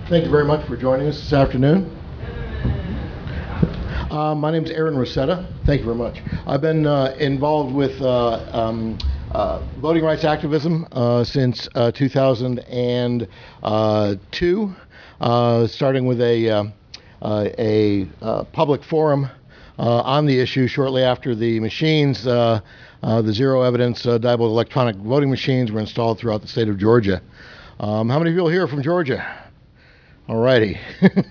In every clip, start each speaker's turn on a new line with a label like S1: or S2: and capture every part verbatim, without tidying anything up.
S1: Thank you very much for joining us this afternoon. Uh, my name is Aaron Rosetta. Thank you very much. I've been uh, involved with uh, um, uh, voting rights activism uh, since uh, two thousand two, uh, starting with a, uh, uh, a uh, public forum uh, on the issue shortly after the machines, uh, uh, the zero evidence uh, diebold electronic voting machines were installed throughout the state of Georgia. Um, how many people here are from Georgia? All righty.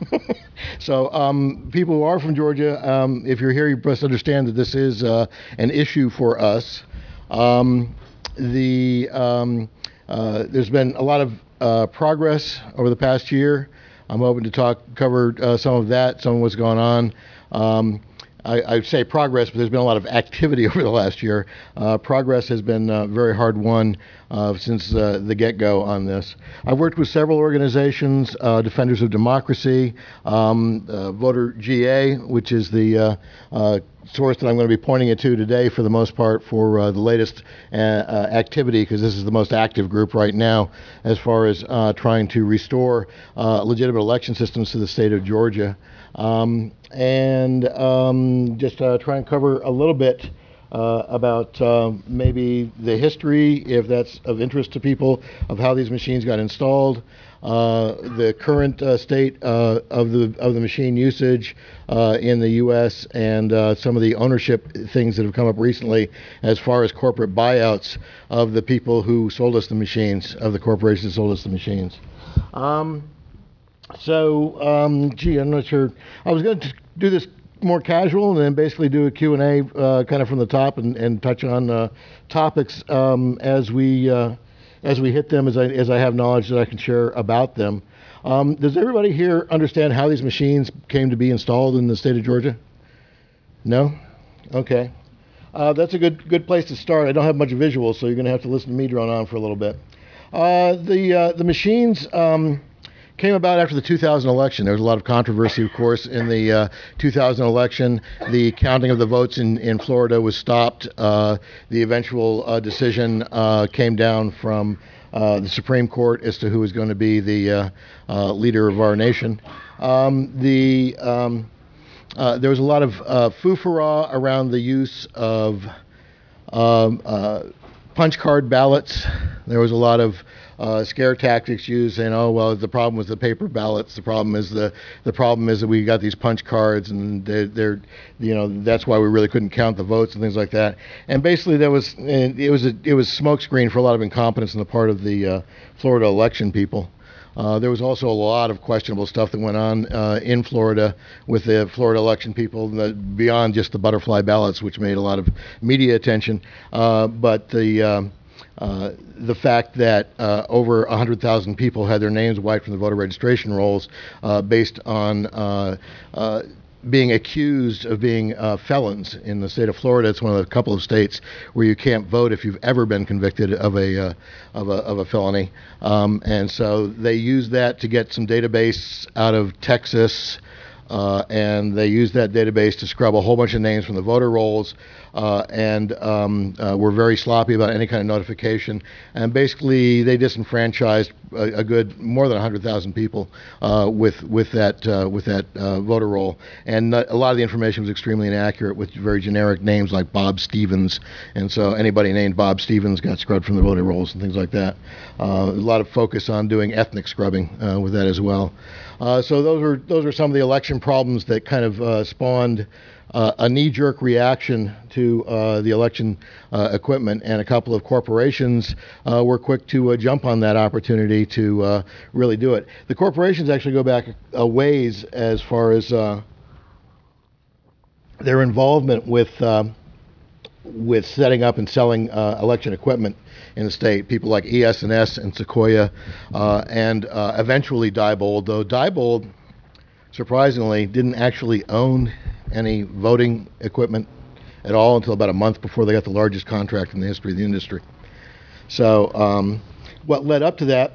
S1: So um, people who are from Georgia, um, if you're here, you must understand that this is uh, an issue for us. Um, the um, uh, there's been a lot of uh, progress over the past year. I'm hoping to talk, cover uh, some of that, some of what's going on. Um, I, I say progress, but there's been a lot of activity over the last year. Uh, progress has been uh, very hard won uh, since uh, the get-go on this. I've worked with several organizations, uh, Defenders of Democracy, um, uh, Voter G A, which is the uh, uh, source that I'm going to be pointing it to today for the most part for uh, the latest uh, uh, activity, because this is the most active group right now as far as uh, trying to restore uh, legitimate election systems to the state of Georgia. Um, and um, just uh, try and cover a little bit uh, about uh, maybe the history, if that's of interest to people, of how these machines got installed, uh, the current uh, state uh, of the of the machine usage uh, in the U S, and uh, some of the ownership things that have come up recently as far as corporate buyouts of the people who sold us the machines, of the corporations that sold us the machines. Um, So, um, gee, I'm not sure. I was going to do this more casual and then basically do a Q and A uh, kind of from the top and, and touch on uh, topics um, as we uh, as we hit them, as I, as I have knowledge that I can share about them. Um, does everybody here understand how these machines came to be installed in the state of Georgia? No? Okay. Uh, that's a good good place to start. I don't have much visual, so you're going to have to listen to me drone on for a little bit. Uh, the, uh, the machines... Um, came about after the two thousand election. There was a lot of controversy, of course, in the uh, two thousand election. The counting of the votes in, in Florida was stopped. Uh, the eventual uh, decision uh, came down from uh, the Supreme Court as to who was going to be the uh, uh, leader of our nation. Um, the um, uh, there was a lot of uh, foo-for-ah around the use of um, uh, punch card ballots. There was a lot of Uh, scare tactics used, saying, "Oh well, the problem was the paper ballots. The problem is the the problem is that we got these punch cards, and they're, they're you know that's why we really couldn't count the votes and things like that." And basically, there was it was a it was smokescreen for a lot of incompetence on the part of the uh, Florida election people. Uh, there was also a lot of questionable stuff that went on uh, in Florida with the Florida election people, the, beyond just the butterfly ballots, which made a lot of media attention. Uh, but the um, Uh, the fact that uh, over one hundred thousand people had their names wiped from the voter registration rolls uh, based on uh, uh, being accused of being uh, felons in the state of Florida. It's one of the couple of states where you can't vote if you've ever been convicted of a uh, of a, of a felony. Um, and so they used that to get some database out of Texas. Uh, and they used that database to scrub a whole bunch of names from the voter rolls, uh, and um, uh, were very sloppy about any kind of notification. And basically, they disenfranchised a, a good more than one hundred thousand people uh, with with that uh, with that uh, voter roll. And a lot of the information was extremely inaccurate, with very generic names like Bob Stevens. And so anybody named Bob Stevens got scrubbed from the voter rolls and things like that. Uh, a lot of focus on doing ethnic scrubbing uh, with that as well. Uh, so those are those are some of the election problems that kind of uh, spawned uh, a knee-jerk reaction to uh, the election uh, equipment, and a couple of corporations uh, were quick to uh, jump on that opportunity to uh, really do it. The corporations actually go back a ways as far as uh, their involvement with uh, with setting up and selling uh, election equipment in the state. People like E S and S and Sequoia, uh, and uh, eventually Diebold, though Diebold, surprisingly, didn't actually own any voting equipment at all until about a month before they got the largest contract in the history of the industry. So um, what led up to that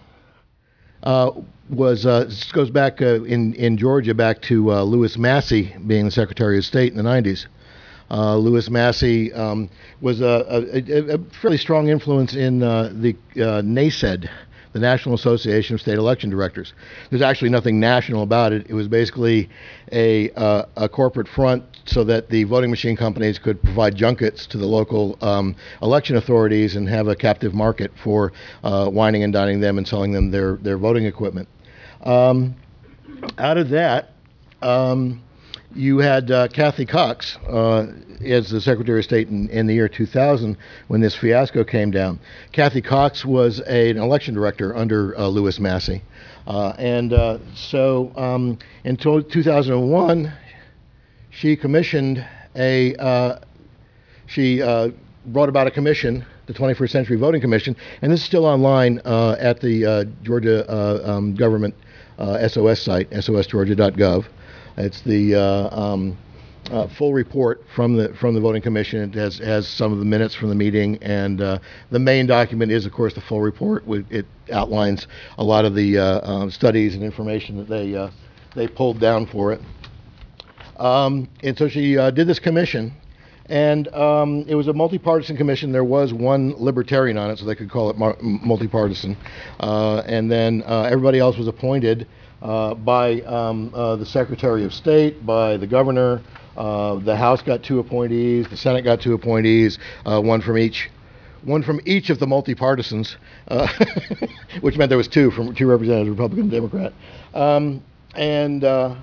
S1: uh, was, uh, this goes back uh, in, in Georgia, back to uh, Lewis Massey being the Secretary of State in the nineties. Uh, Lewis Massey um, was a, a, a fairly strong influence in uh, the uh, NACED, the National Association of State Election Directors. There's actually nothing national about it. It was basically a, uh, a corporate front so that the voting machine companies could provide junkets to the local um, election authorities and have a captive market for uh, wining and dining them and selling them their, their voting equipment. Um, out of that, um, you had uh, Kathy Cox uh, as the Secretary of State in, in the year two thousand when this fiasco came down. Kathy Cox was a, an election director under uh, Lewis Massey. Uh, and uh, so um, in two thousand one, she commissioned a, uh, she uh, brought about a commission, the twenty-first Century Voting Commission, and this is still online uh, at the uh, Georgia uh, um, government uh, S O S site, S O S georgia dot gov. It's the uh, um, uh, full report from the from the voting commission. It has, has some of the minutes from the meeting, and uh, the main document is, of course, the full report. It outlines a lot of the uh, uh, studies and information that they uh, they pulled down for it. Um, and so she uh, did this commission, and um, it was a multi-partisan commission. There was one libertarian on it, so they could call it mar- multi-partisan. Uh, and then uh, everybody else was appointed uh, by um, uh, the Secretary of State, by the governor. Uh, the House got two appointees. The Senate got two appointees, uh, one from each. One from each of the multi-partisans, uh, which meant there was two from two representatives, Republican and Democrat. Um, and uh,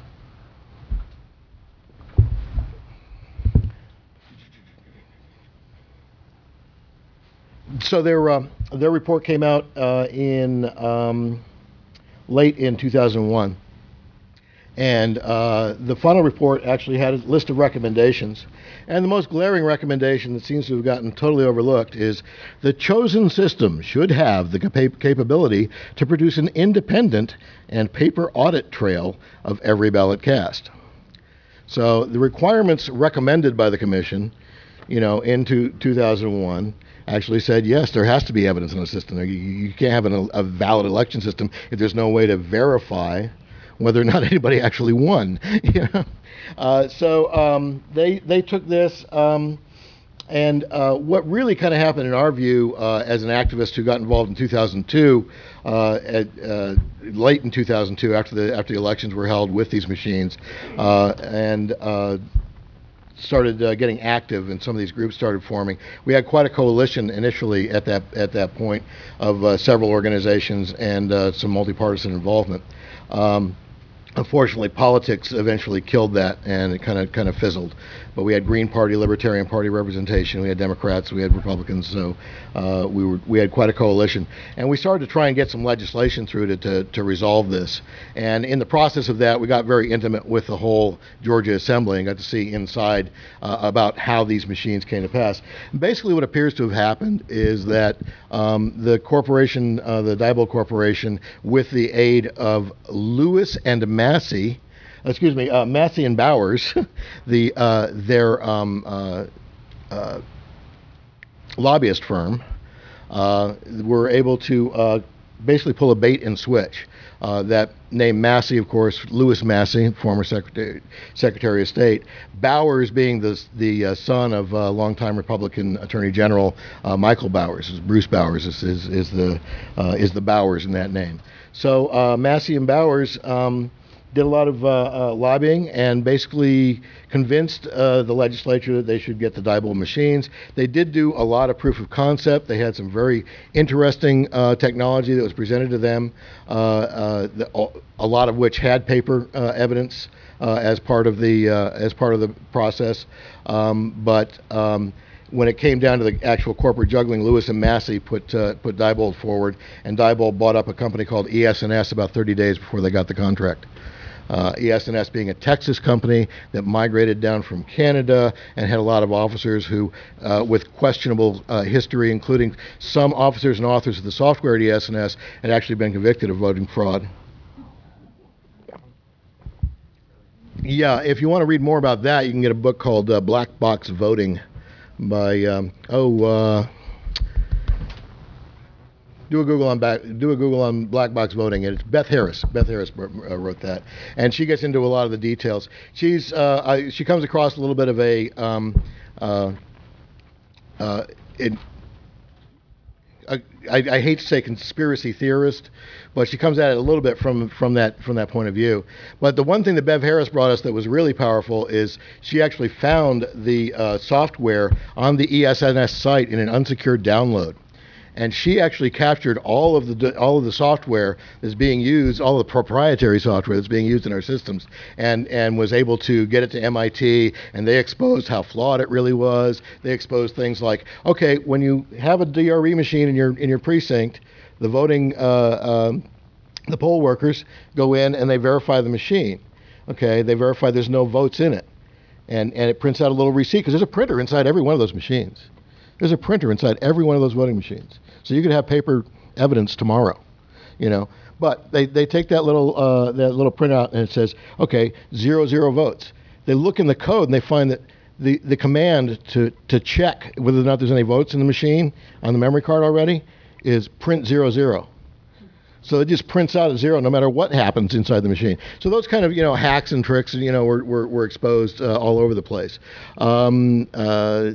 S1: so their uh, their report came out uh, in um, late in two thousand one, and uh, the final report actually had a list of recommendations. And the most glaring recommendation that seems to have gotten totally overlooked is the chosen system should have the cap- capability to produce an independent and paper audit trail of every ballot cast. So the requirements recommended by the commission, you know, into two thousand one actually said, yes, there has to be evidence in the system. You, you can't have an, a valid election system if there's no way to verify whether or not anybody actually won. You know? uh, so um, they they took this, um, and uh, what really kind of happened in our view uh, as an activist who got involved in two thousand two, uh, at, uh, late in two thousand two, after the after the elections were held with these machines, uh, and uh, started uh, getting active, and some of these groups started forming. We had quite a coalition initially at that at that point of uh, several organizations and uh, some multi-partisan involvement. Um, Unfortunately, politics eventually killed that, and it kind of kind of fizzled. But we had Green Party, Libertarian Party representation. We had Democrats, we had Republicans. So uh, we were we had quite a coalition, and we started to try and get some legislation through to, to to resolve this. And in the process of that, we got very intimate with the whole Georgia Assembly and got to see inside uh, about how these machines came to pass. And basically, what appears to have happened is that um, the corporation, uh, the Diebold Corporation, with the aid of Lewis and Massey, excuse me, uh, Massey and Bowers, the uh, their um, uh, uh, lobbyist firm, uh, were able to uh, basically pull a bait and switch. Uh, that name Massey, of course, Lewis Massey, former Secretary Secretary of State. Bowers being the the uh, son of uh, longtime Republican Attorney General uh, Michael Bowers. Bruce Bowers is is, is the uh, is the Bowers in that name. So uh, Massey and Bowers Um, did a lot of uh, uh, lobbying and basically convinced uh, the legislature that they should get the Diebold machines. They did do a lot of proof of concept. They had some very interesting uh, technology that was presented to them, uh, uh, the, a lot of which had paper uh, evidence uh, as part of the uh, as part of the process. Um, but um, when it came down to the actual corporate juggling, Lewis and Massey put uh, put Diebold forward, and Diebold bought up a company called E S N S about thirty days before they got the contract. Uh, E S N S being a Texas company that migrated down from Canada and had a lot of officers who, uh, with questionable uh, history, including some officers and authors of the software at E S N S, had actually been convicted of voting fraud. Yeah, if you want to read more about that, you can get a book called uh, Black Box Voting by, um, oh, uh, Do a Google on back, do a Google on black box voting, and it's Beth Harris. Beth Harris wrote that, and she gets into a lot of the details. She's uh, I, she comes across a little bit of a um, uh, uh, it, a I, I hate to say conspiracy theorist, but she comes at it a little bit from from that from that point of view. But the one thing that Bev Harris brought us that was really powerful is she actually found the uh, software on the E S N S site in an unsecured download. And she actually captured all of the all of the software that's being used, all the proprietary software that's being used in our systems, and and was able to get it to M I T. And they exposed how flawed it really was. They exposed things like, okay, when you have a D R E machine in your in your precinct, the voting uh, um, the poll workers go in and they verify the machine. Okay, they verify there's no votes in it, and and it prints out a little receipt because there's a printer inside every one of those machines. There's a printer inside every one of those voting machines. So you could have paper evidence tomorrow, you know. But they, they take that little uh, that little printout and it says, okay, zero, zero votes. They look in the code and they find that the, the command to, to check whether or not there's any votes in the machine on the memory card already is print zero, zero. So it just prints out a zero no matter what happens inside the machine. So those kind of, you know, hacks and tricks, you know, were, were, were exposed uh, all over the place. Um, uh,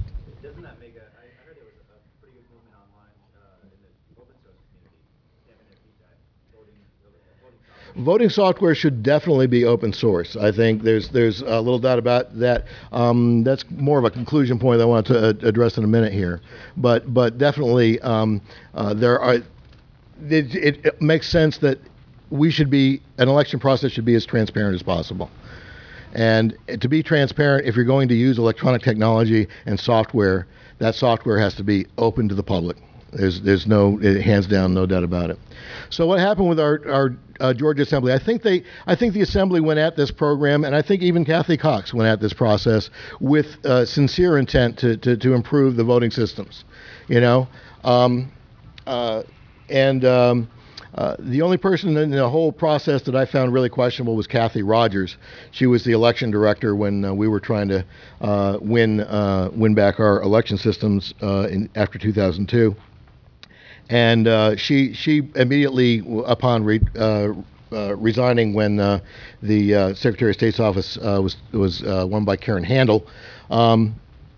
S1: Voting software should definitely be open source. I think there's there's a little doubt about that. Um, that's more of a conclusion point that I want to uh, address in a minute here. But but definitely um, uh, there are. It, it, it makes sense that we should be an election process should be as transparent as possible. And to be transparent, if you're going to use electronic technology and software, that software has to be open to the public. There's there's no hands down, no doubt about it. So what happened with our our uh, Georgia Assembly? I think they I think the Assembly went at this program, and I think even Kathy Cox went at this process with uh, sincere intent to, to to improve the voting systems. You know, um, uh, and um, uh, the only person in the whole process that I found really questionable was Kathy Rogers. She was the election director when uh, we were trying to uh, win uh, win back our election systems uh, in, after two thousand two. And uh, she she immediately, upon re, uh, uh, resigning when uh, the uh, Secretary of State's office uh, was was uh, won by Karen Handel, um,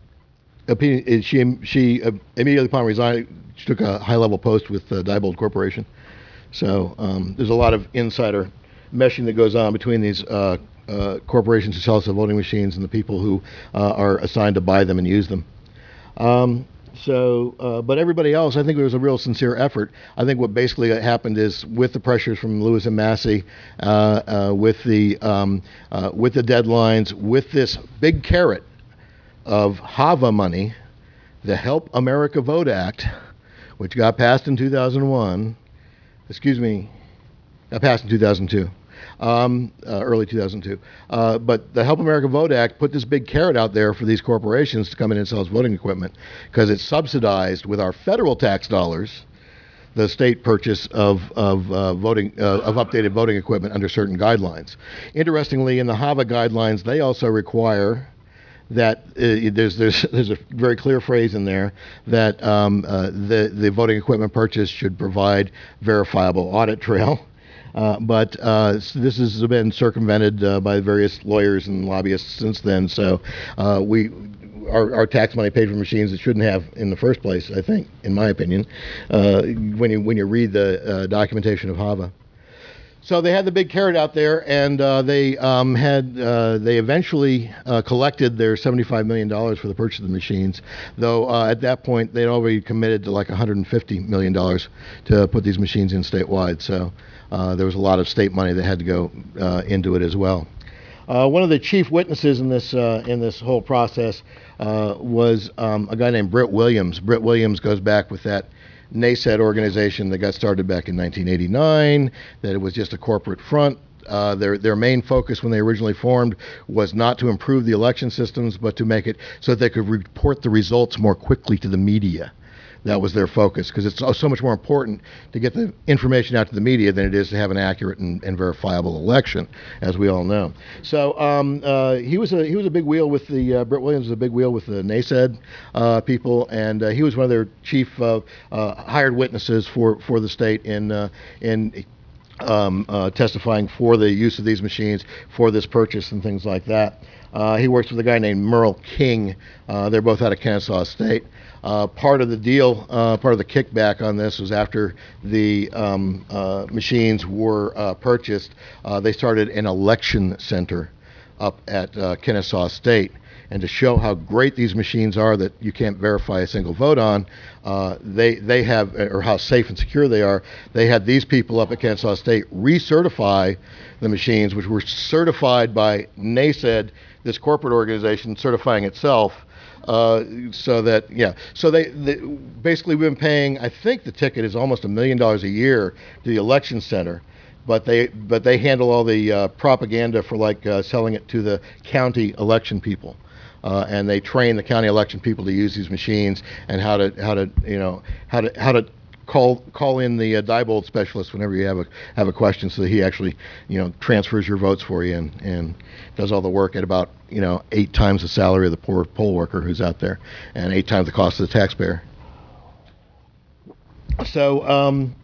S1: she she immediately upon resigning, she took a high level post with uh, Diebold Corporation. So um, there's a lot of insider meshing that goes on between these uh, uh, corporations who sell us the voting machines and the people who uh, are assigned to buy them and use them. Um, So, uh, but everybody else, I think there was a real sincere effort. I think what basically happened is, with the pressures from Lewis and Massey, uh, uh, with the um, uh, with the deadlines, with this big carrot of HAVA money, the Help America Vote Act, which got passed in two thousand one. Excuse me, got passed in two thousand two. Um, uh, early two thousand two. Uh, but the Help America Vote Act put this big carrot out there for these corporations to come in and sell us voting equipment, because it's subsidized with our federal tax dollars the state purchase of of uh, voting uh, of updated voting equipment under certain guidelines. Interestingly, in the HAVA guidelines, they also require that uh, there's there's there's a very clear phrase in there that um, uh, the the voting equipment purchase should provide verifiable audit trail. Uh, but uh, this has been circumvented uh, by various lawyers and lobbyists since then. So uh, we, our, our tax money paid for machines that shouldn't have in the first place, I think, in my opinion, uh, when you when you read the uh, documentation of HAVA. So they had the big carrot out there, and uh, they um, had uh, they eventually uh, collected their seventy-five million dollars for the purchase of the machines. Though uh, at that point they'd already committed to like one hundred fifty million dollars to put these machines in statewide. So uh, there was a lot of state money that had to go uh, into it as well. Uh, one of the chief witnesses in this uh, in this whole process uh, was um, a guy named Britt Williams. Britt Williams goes back with that NASED organization that got started back in nineteen eighty-nine, that it was just a corporate front. Uh, their their main focus when they originally formed was not to improve the election systems, but to make it so that they could report the results more quickly to the media. That was their focus, because it's so much more important to get the information out to the media than it is to have an accurate and, and verifiable election, as we all know. So um, uh, he was a he was a big wheel with the uh, Britt Williams was a big wheel with the NASED uh, people, and uh, he was one of their chief uh, uh, hired witnesses for, for the state in uh, in um, uh, testifying for the use of these machines for this purchase and things like that. Uh, he works with a guy named Merle King. Uh, they're both out of Kennesaw State. Uh, part of the deal, uh, part of the kickback on this was after the um, uh, machines were uh, purchased, uh, they started an election center up at uh, Kennesaw State. And to show how great these machines are that you can't verify a single vote on, uh, they they have, or how safe and secure they are, they had these people up at Kennesaw State recertify the machines, which were certified by NACED, this corporate organization certifying itself. Uh, so that, yeah, so they, they basically we've been paying, I think the ticket is almost a million dollars a year to the election center. But they but they handle all the uh, propaganda for like uh, selling it to the county election people. Uh, and they train the county election people to use these machines and how to how to you know how to how to call call in the uh, Diebold specialist whenever you have a have a question, so that he actually you know transfers your votes for you and, and does all the work at about you know eight times the salary of the poor poll worker who's out there, and eight times the cost of the taxpayer. So um,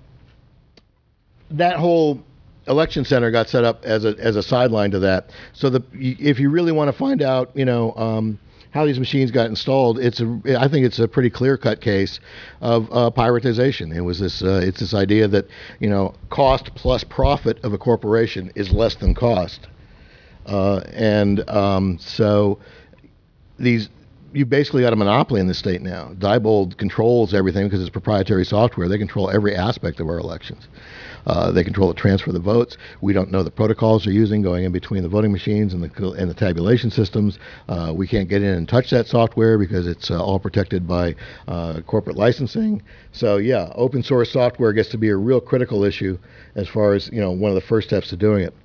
S1: that whole election center got set up as a as a sideline to that. So the if you really want to find out, you know, um, how these machines got installed, it's a I think it's a pretty clear cut case of uh, privatization. It was this uh, it's this idea that you know cost plus profit of a corporation is less than cost, uh, and um, so these. You basically got a monopoly in the state now. Diebold controls everything because it's proprietary software. They control every aspect of our elections. Uh, they control the transfer of the votes. We don't know the protocols they're using going in between the voting machines and the and the tabulation systems. Uh, we can't get in and touch that software because it's uh, all protected by uh, corporate licensing. So yeah, open source software gets to be a real critical issue as far as you know one of the first steps to doing it.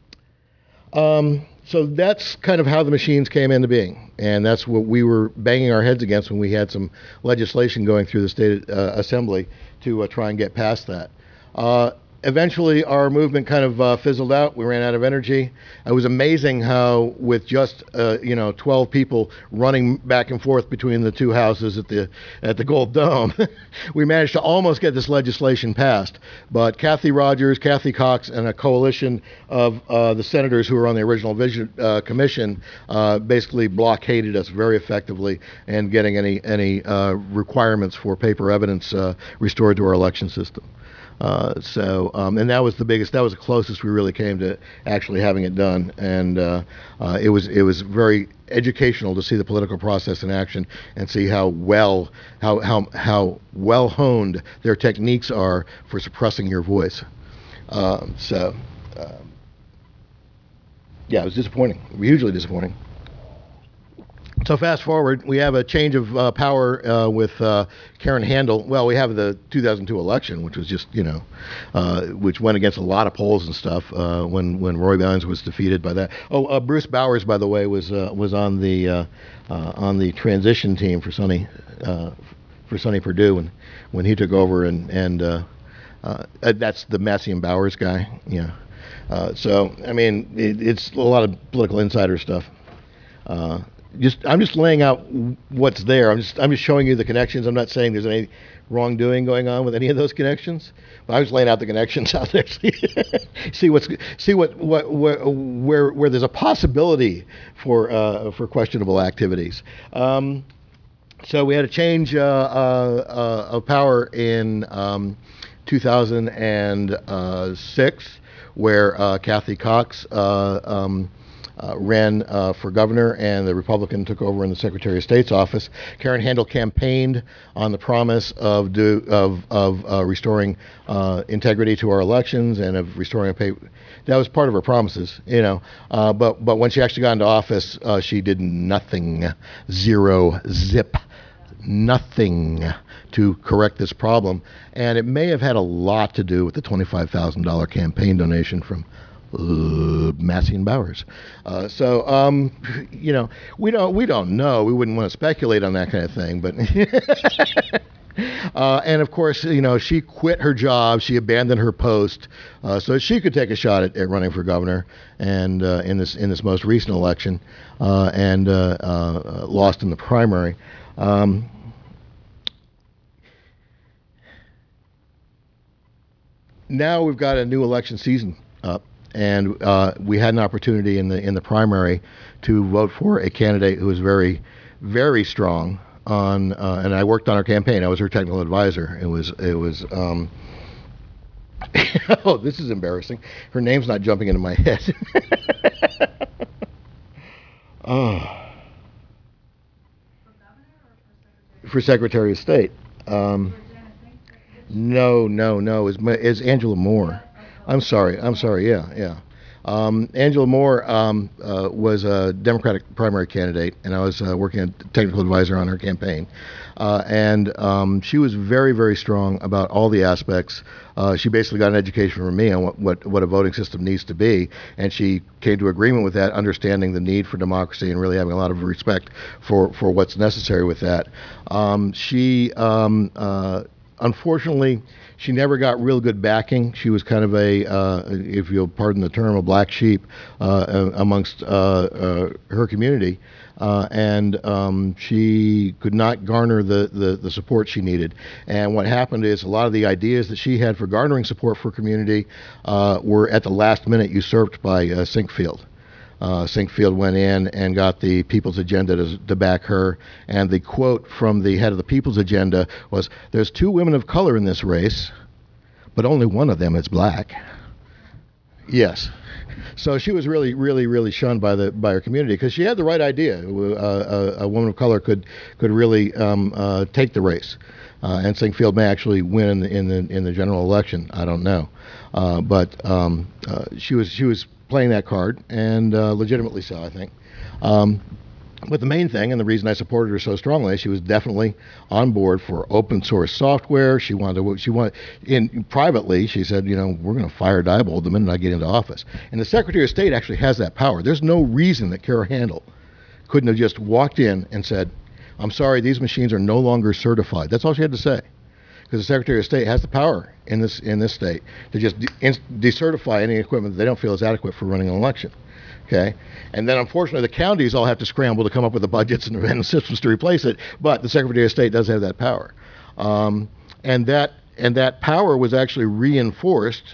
S1: Um, so that's kind of how the machines came into being, and that's what we were banging our heads against when we had some legislation going through the state uh, assembly to uh, try and get past that. Uh, eventually, our movement kind of uh, fizzled out. We ran out of energy. It was amazing how, with just uh, you know twelve people running back and forth between the two houses at the at the Gold Dome, we managed to almost get this legislation passed. But Kathy Rogers, Kathy Cox, and a coalition of uh, the senators who were on the original vision, uh, commission uh, basically blockaded us very effectively in getting any any uh, requirements for paper evidence uh, restored to our election system. Uh, so, um, and that was the biggest, that was the closest we really came to actually having it done. And uh, uh, it was it was very educational to see the political process in action and see how well, how, how, how well honed their techniques are for suppressing your voice. Um, so, uh, yeah, it was disappointing, hugely disappointing. So fast forward, we have a change of uh, power uh, with uh, Karen Handel. Well, we have the two thousand two election, which was just, you know, uh, which went against a lot of polls and stuff uh, when when Roy Bowens was defeated by that. Oh, uh, Bruce Bowers, by the way, was uh, was on the uh, uh, on the transition team for Sonny uh, for Sonny Perdue when when he took over, and and uh, uh, that's the Massey and Bowers guy. Yeah. Uh, so I mean, it, it's a lot of political insider stuff. Uh, Just, I'm just laying out what's there. I'm just, I'm just showing you the connections. I'm not saying there's any wrongdoing going on with any of those connections, but I was laying out the connections out there. see what's, see what, what, where, where, where there's a possibility for, uh, for questionable activities. Um, so we had a change uh, uh, of power in um, two thousand six, where uh, Kathy Cox. Uh, um, Uh, ran uh, for governor, and the Republican took over in the Secretary of State's office. Karen Handel campaigned on the promise of do, of of uh, restoring uh, integrity to our elections and of restoring a pay. That was part of her promises, you know. Uh, but but when she actually got into office, uh, she did nothing, zero, zip, nothing to correct this problem, and it may have had a lot to do with the twenty-five thousand dollars campaign donation from Uh, Massey and Bowers. Uh, so, um, you know, we don't we don't know. We wouldn't want to speculate on that kind of thing. But uh, and of course, you know, she quit her job. She abandoned her post uh, so she could take a shot at, at running for governor. And uh, in this in this most recent election, uh, and uh, uh, lost in the primary. Um, now we've got a new election season up, and uh, we had an opportunity in the in the primary to vote for a candidate who was very, very strong on. Uh, and I worked on her campaign. I was her technical advisor. It was it was. Um, oh, this is embarrassing. Her name's not jumping into my head. oh. For Secretary of State. Um, no, no, no. Is is Angela Moore? I'm sorry. I'm sorry. Yeah, yeah. Um, Angela Moore um, uh, was a Democratic primary candidate, and I was uh, working as technical advisor on her campaign. Uh, and um, she was very, very strong about all the aspects. Uh, she basically got an education from me on what, what, what a voting system needs to be, and she came to agreement with that, understanding the need for democracy and really having a lot of respect for, for what's necessary with that. Um, she, um, uh, unfortunately, she never got real good backing. She was kind of a, uh, if you'll pardon the term, a black sheep uh, amongst uh, uh, her community. Uh, and um, she could not garner the, the, the support she needed. And what happened is a lot of the ideas that she had for garnering support for community uh, were at the last minute usurped by uh, Sinkfield. Uh, Sinkfield went in and got the People's Agenda to, to back her. And the quote from the head of the People's Agenda was, "There's two women of color in this race, but only one of them is black." Yes. So she was really, really, really shunned by the by her community because she had the right idea. Uh, a, a woman of color could could really um, uh, take the race, uh, and Sinkfield may actually win in the in the, in the general election. I don't know, uh, but um, uh, she was she was playing that card, and uh, legitimately so, I think. Um, But the main thing, and the reason I supported her so strongly, she was definitely on board for open source software. She wanted to, she wanted, in privately, she said, you know, we're going to fire Diebold the minute I get into office. And the Secretary of State actually has that power. There's no reason that Kara Handel couldn't have just walked in and said, I'm sorry, these machines are no longer certified. That's all she had to say. Because the Secretary of State has the power in this in this state to just de- decertify any equipment that they don't feel is adequate for running an election. Okay, and then unfortunately the counties all have to scramble to come up with the budgets and, and the systems to replace it. But the Secretary of State does have that power, um, and that and that power was actually reinforced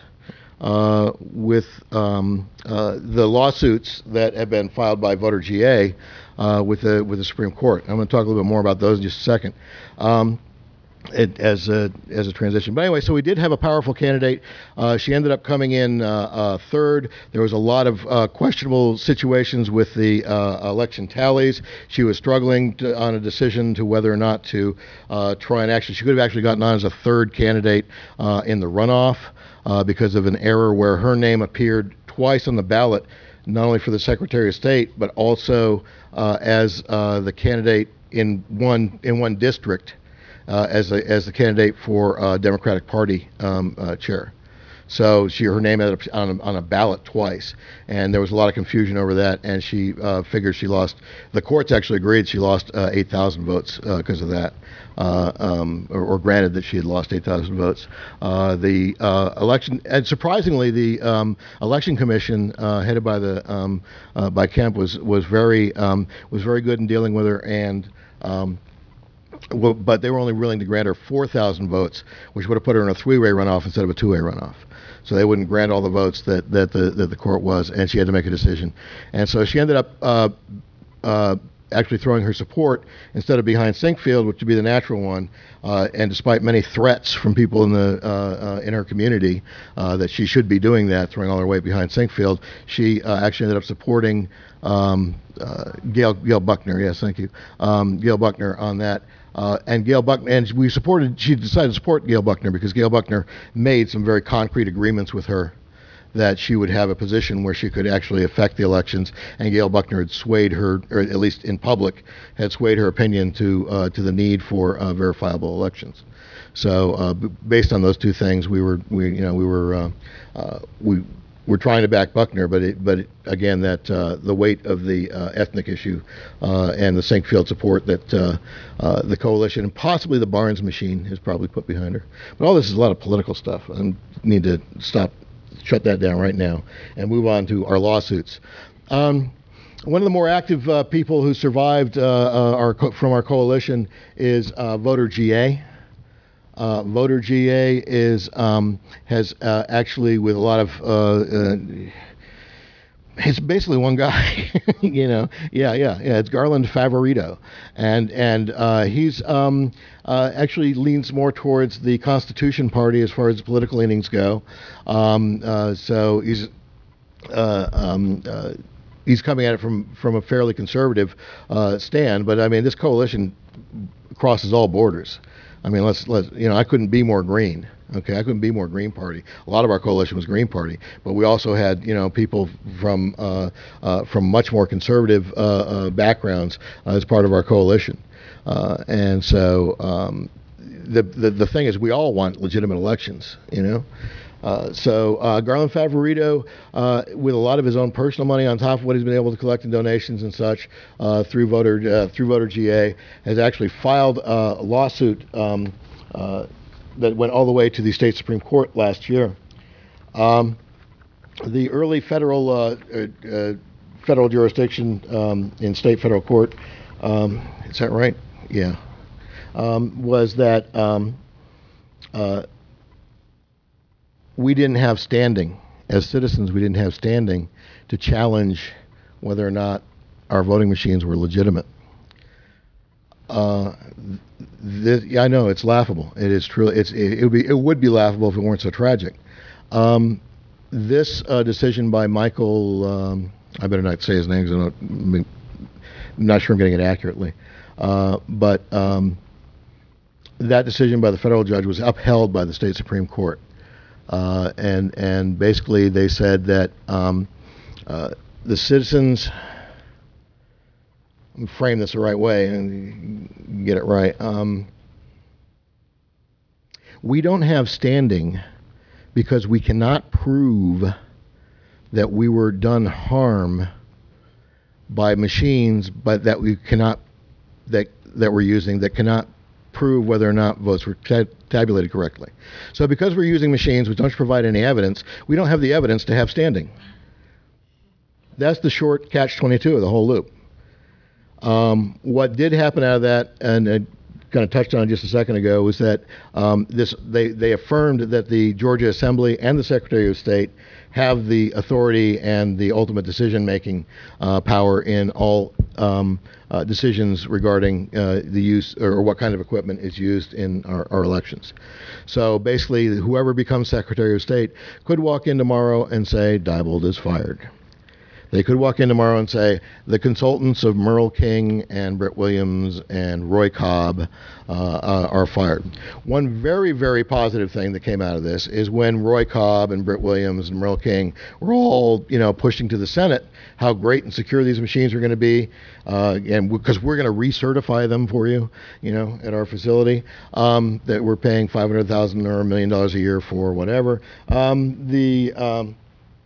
S1: uh, with um, uh, the lawsuits that have been filed by Voter G A uh, with the with the Supreme Court. I'm going to talk a little bit more about those in just a second. Um, It, as a as a transition, but anyway, so we did have a powerful candidate. Uh, she ended up coming in uh, uh, third. There was a lot of uh, questionable situations with the uh, election tallies. She was struggling to, on a decision to whether or not to uh, try and actually. She could have actually gotten on as a third candidate uh, in the runoff uh, because of an error where her name appeared twice on the ballot, not only for the Secretary of State but also uh, as uh, the candidate in one in one district. Uh, as a, as the candidate for uh, Democratic Party um, uh, chair. So she her name ended up on a, on a ballot twice, and there was a lot of confusion over that, and she uh, figured she lost, the courts actually agreed she lost uh, eight thousand votes because uh, of that, uh, um, or, or granted that she had lost eight thousand votes. Uh, the uh, election, and surprisingly, the um, election commission uh, headed by the um, uh, by Kemp was was very um, was very good in dealing with her, and um, Well, but they were only willing to grant her four thousand votes, which would have put her in a three-way runoff instead of a two-way runoff. So they wouldn't grant all the votes that, that, the, that the court was, and she had to make a decision. And so she ended up uh, uh, actually throwing her support instead of behind Sinkfield, which would be the natural one. Uh, and despite many threats from people in the uh, uh, in her community uh, that she should be doing that, throwing all her weight behind Sinkfield, she uh, actually ended up supporting um, uh, Gail, Gail Buckner. Yes, thank you. Um, Gail Buckner on that. Uh, and Gail Buckner, and we supported, she decided to support Gail Buckner because Gail Buckner made some very concrete agreements with her that she would have a position where she could actually affect the elections, and Gail Buckner had swayed her, or at least in public, had swayed her opinion to uh, to the need for uh, verifiable elections. So uh, b- based on those two things, we were, we you know, we were, uh, uh, we were trying to back Buckner, but it, but it, again, that uh, the weight of the uh, ethnic issue uh, and the Sinkfield support that uh, uh, the coalition and possibly the Barnes machine has probably put behind her. But all this is a lot of political stuff. I need to stop, shut that down right now, and move on to our lawsuits. Um, One of the more active uh, people who survived uh, uh, our co- from our coalition is uh, Voter G A. Uh, Voter G A is um, has uh, actually, with a lot of uh, uh, it's basically one guy, you know. Yeah, yeah, yeah. It's Garland Favorito, and and uh, he's um, uh, actually leans more towards the Constitution Party as far as political leanings go. Um, uh, so he's uh, um, uh, he's coming at it from from a fairly conservative uh, stand. But I mean, this coalition crosses all borders. I mean, let's let's you know, I couldn't be more green. Okay, I couldn't be more Green Party. A lot of our coalition was Green Party, but we also had, you know, people from uh, uh, from much more conservative uh, uh, backgrounds uh, as part of our coalition, uh, and so um, the, the the thing is, we all want legitimate elections, you know. Uh, so uh, Garland Favorito, uh, with a lot of his own personal money on top of what he's been able to collect in donations and such uh, through voter uh, through Voter G A, has actually filed uh, a lawsuit um, uh, that went all the way to the state Supreme Court last year. Um, the early federal uh, uh, federal jurisdiction um, in state federal court, um, is that right? Yeah, um, was that. Um, uh, we didn't have standing. As citizens, we didn't have standing to challenge whether or not our voting machines were legitimate. Uh, this, yeah, I know, it's laughable. It is truly, it's, it, it, would be, it would be laughable if it weren't so tragic. Um, this uh, decision by Michael, um, I better not say his name because I'm not sure I'm getting it accurately, uh, but um, that decision by the federal judge was upheld by the state Supreme Court. Uh, and and basically they said that um, uh, the citizens, let me frame this the right way and get it right. Um, we don't have standing because we cannot prove that we were done harm by machines, but that we cannot that that we're using that cannot prove whether or not votes were tab- tabulated correctly. So because we're using machines which don't provide any evidence, we don't have the evidence to have standing. That's the short catch twenty-two of the whole loop. Um, what did happen out of that, and I kind of touched on it just a second ago, was that um, this they, they affirmed that the Georgia Assembly and the Secretary of State have the authority and the ultimate decision-making uh, power in all um, uh, decisions regarding uh, the use or what kind of equipment is used in our, our elections. So basically, whoever becomes Secretary of State could walk in tomorrow and say, Diebold is fired. They could walk in tomorrow and say, the consultants of Merle King and Brett Williams and Roy Cobb uh, uh, are fired. One very, very positive thing that came out of this is when Roy Cobb and Brett Williams and Merle King were all, you know, pushing to the Senate how great and secure these machines are going to be, uh, and because we're going to recertify them for you, you know, at our facility, um, that we're paying five hundred thousand dollars or a million dollars a year for, whatever. Um, the... Um,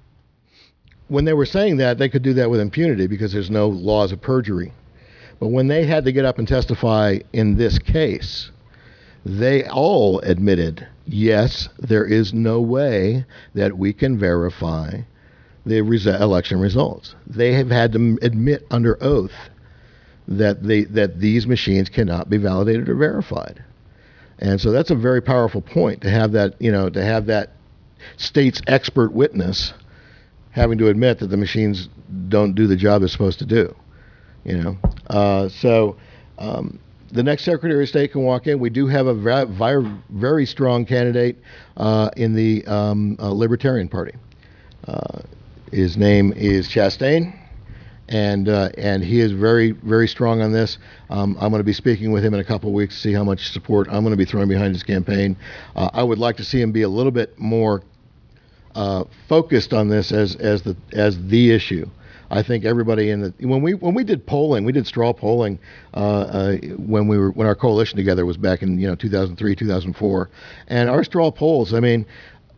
S1: When they were saying that, they could do that with impunity because there's no laws of perjury. But when they had to get up and testify in this case, they all admitted, yes, there is no way that we can verify the res- election results. They have had to admit under oath that they, that these machines cannot be validated or verified. And so that's a very powerful point to have that, you know, to have that state's expert witness having to admit that the machines don't do the job they're supposed to do, you know. Uh, so um, the next Secretary of State can walk in. We do have a very, very strong candidate uh, in the um, uh, Libertarian Party. Uh, his name is Chastain, and uh, and he is very, very strong on this. Um, I'm going to be speaking with him in a couple of weeks to see how much support I'm going to be throwing behind his campaign. Uh, I would like to see him be a little bit more Uh, focused on this as as the as the issue. I think everybody in the when we when we did polling, we did straw polling uh, uh, when we were when our coalition together was back in, you know, two thousand three, two thousand four, and our straw polls. I mean,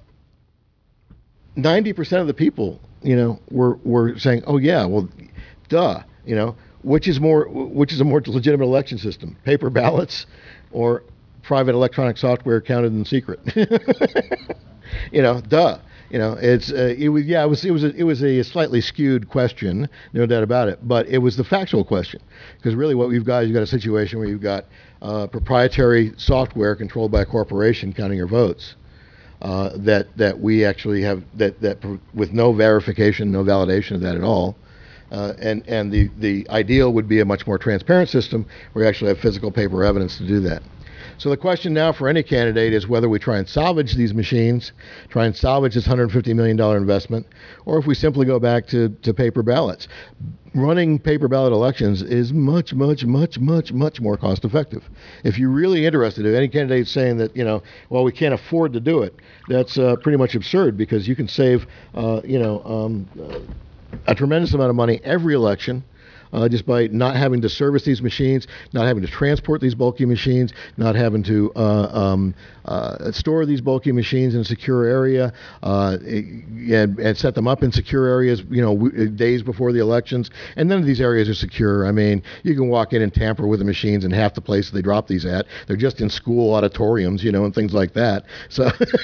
S1: ninety percent of the people, you know, were were saying, "Oh yeah, well, duh," you know, which is more which is a more legitimate election system, paper ballots or private electronic software counted in secret. You know, duh. You know, it's uh, it was yeah, it was it was a, it was a slightly skewed question, no doubt about it. But it was the factual question, because really what we've got is you've got a situation where you've got uh, proprietary software controlled by a corporation counting your votes. Uh, that that we actually have that that with no verification, no validation of that at all. Uh, and and the, the ideal would be a much more transparent system where you actually have physical paper evidence to do that. So the question now for any candidate is whether we try and salvage these machines, try and salvage this one hundred fifty million dollars investment, or if we simply go back to, to paper ballots. Running paper ballot elections is much, much, much, much, much more cost effective. If you're really interested, if any candidate saying that, you know, well, we can't afford to do it, that's uh, pretty much absurd, because you can save, uh, you know, um, uh, a tremendous amount of money every election. Uh, just by not having to service these machines, not having to transport these bulky machines, not having to uh, um, uh, store these bulky machines in a secure area, uh, and, and set them up in secure areas, you know, w- days before the elections. And none of these areas are secure. I mean, you can walk in and tamper with the machines in half the places they drop these at. They're just in school auditoriums, you know, and things like that. So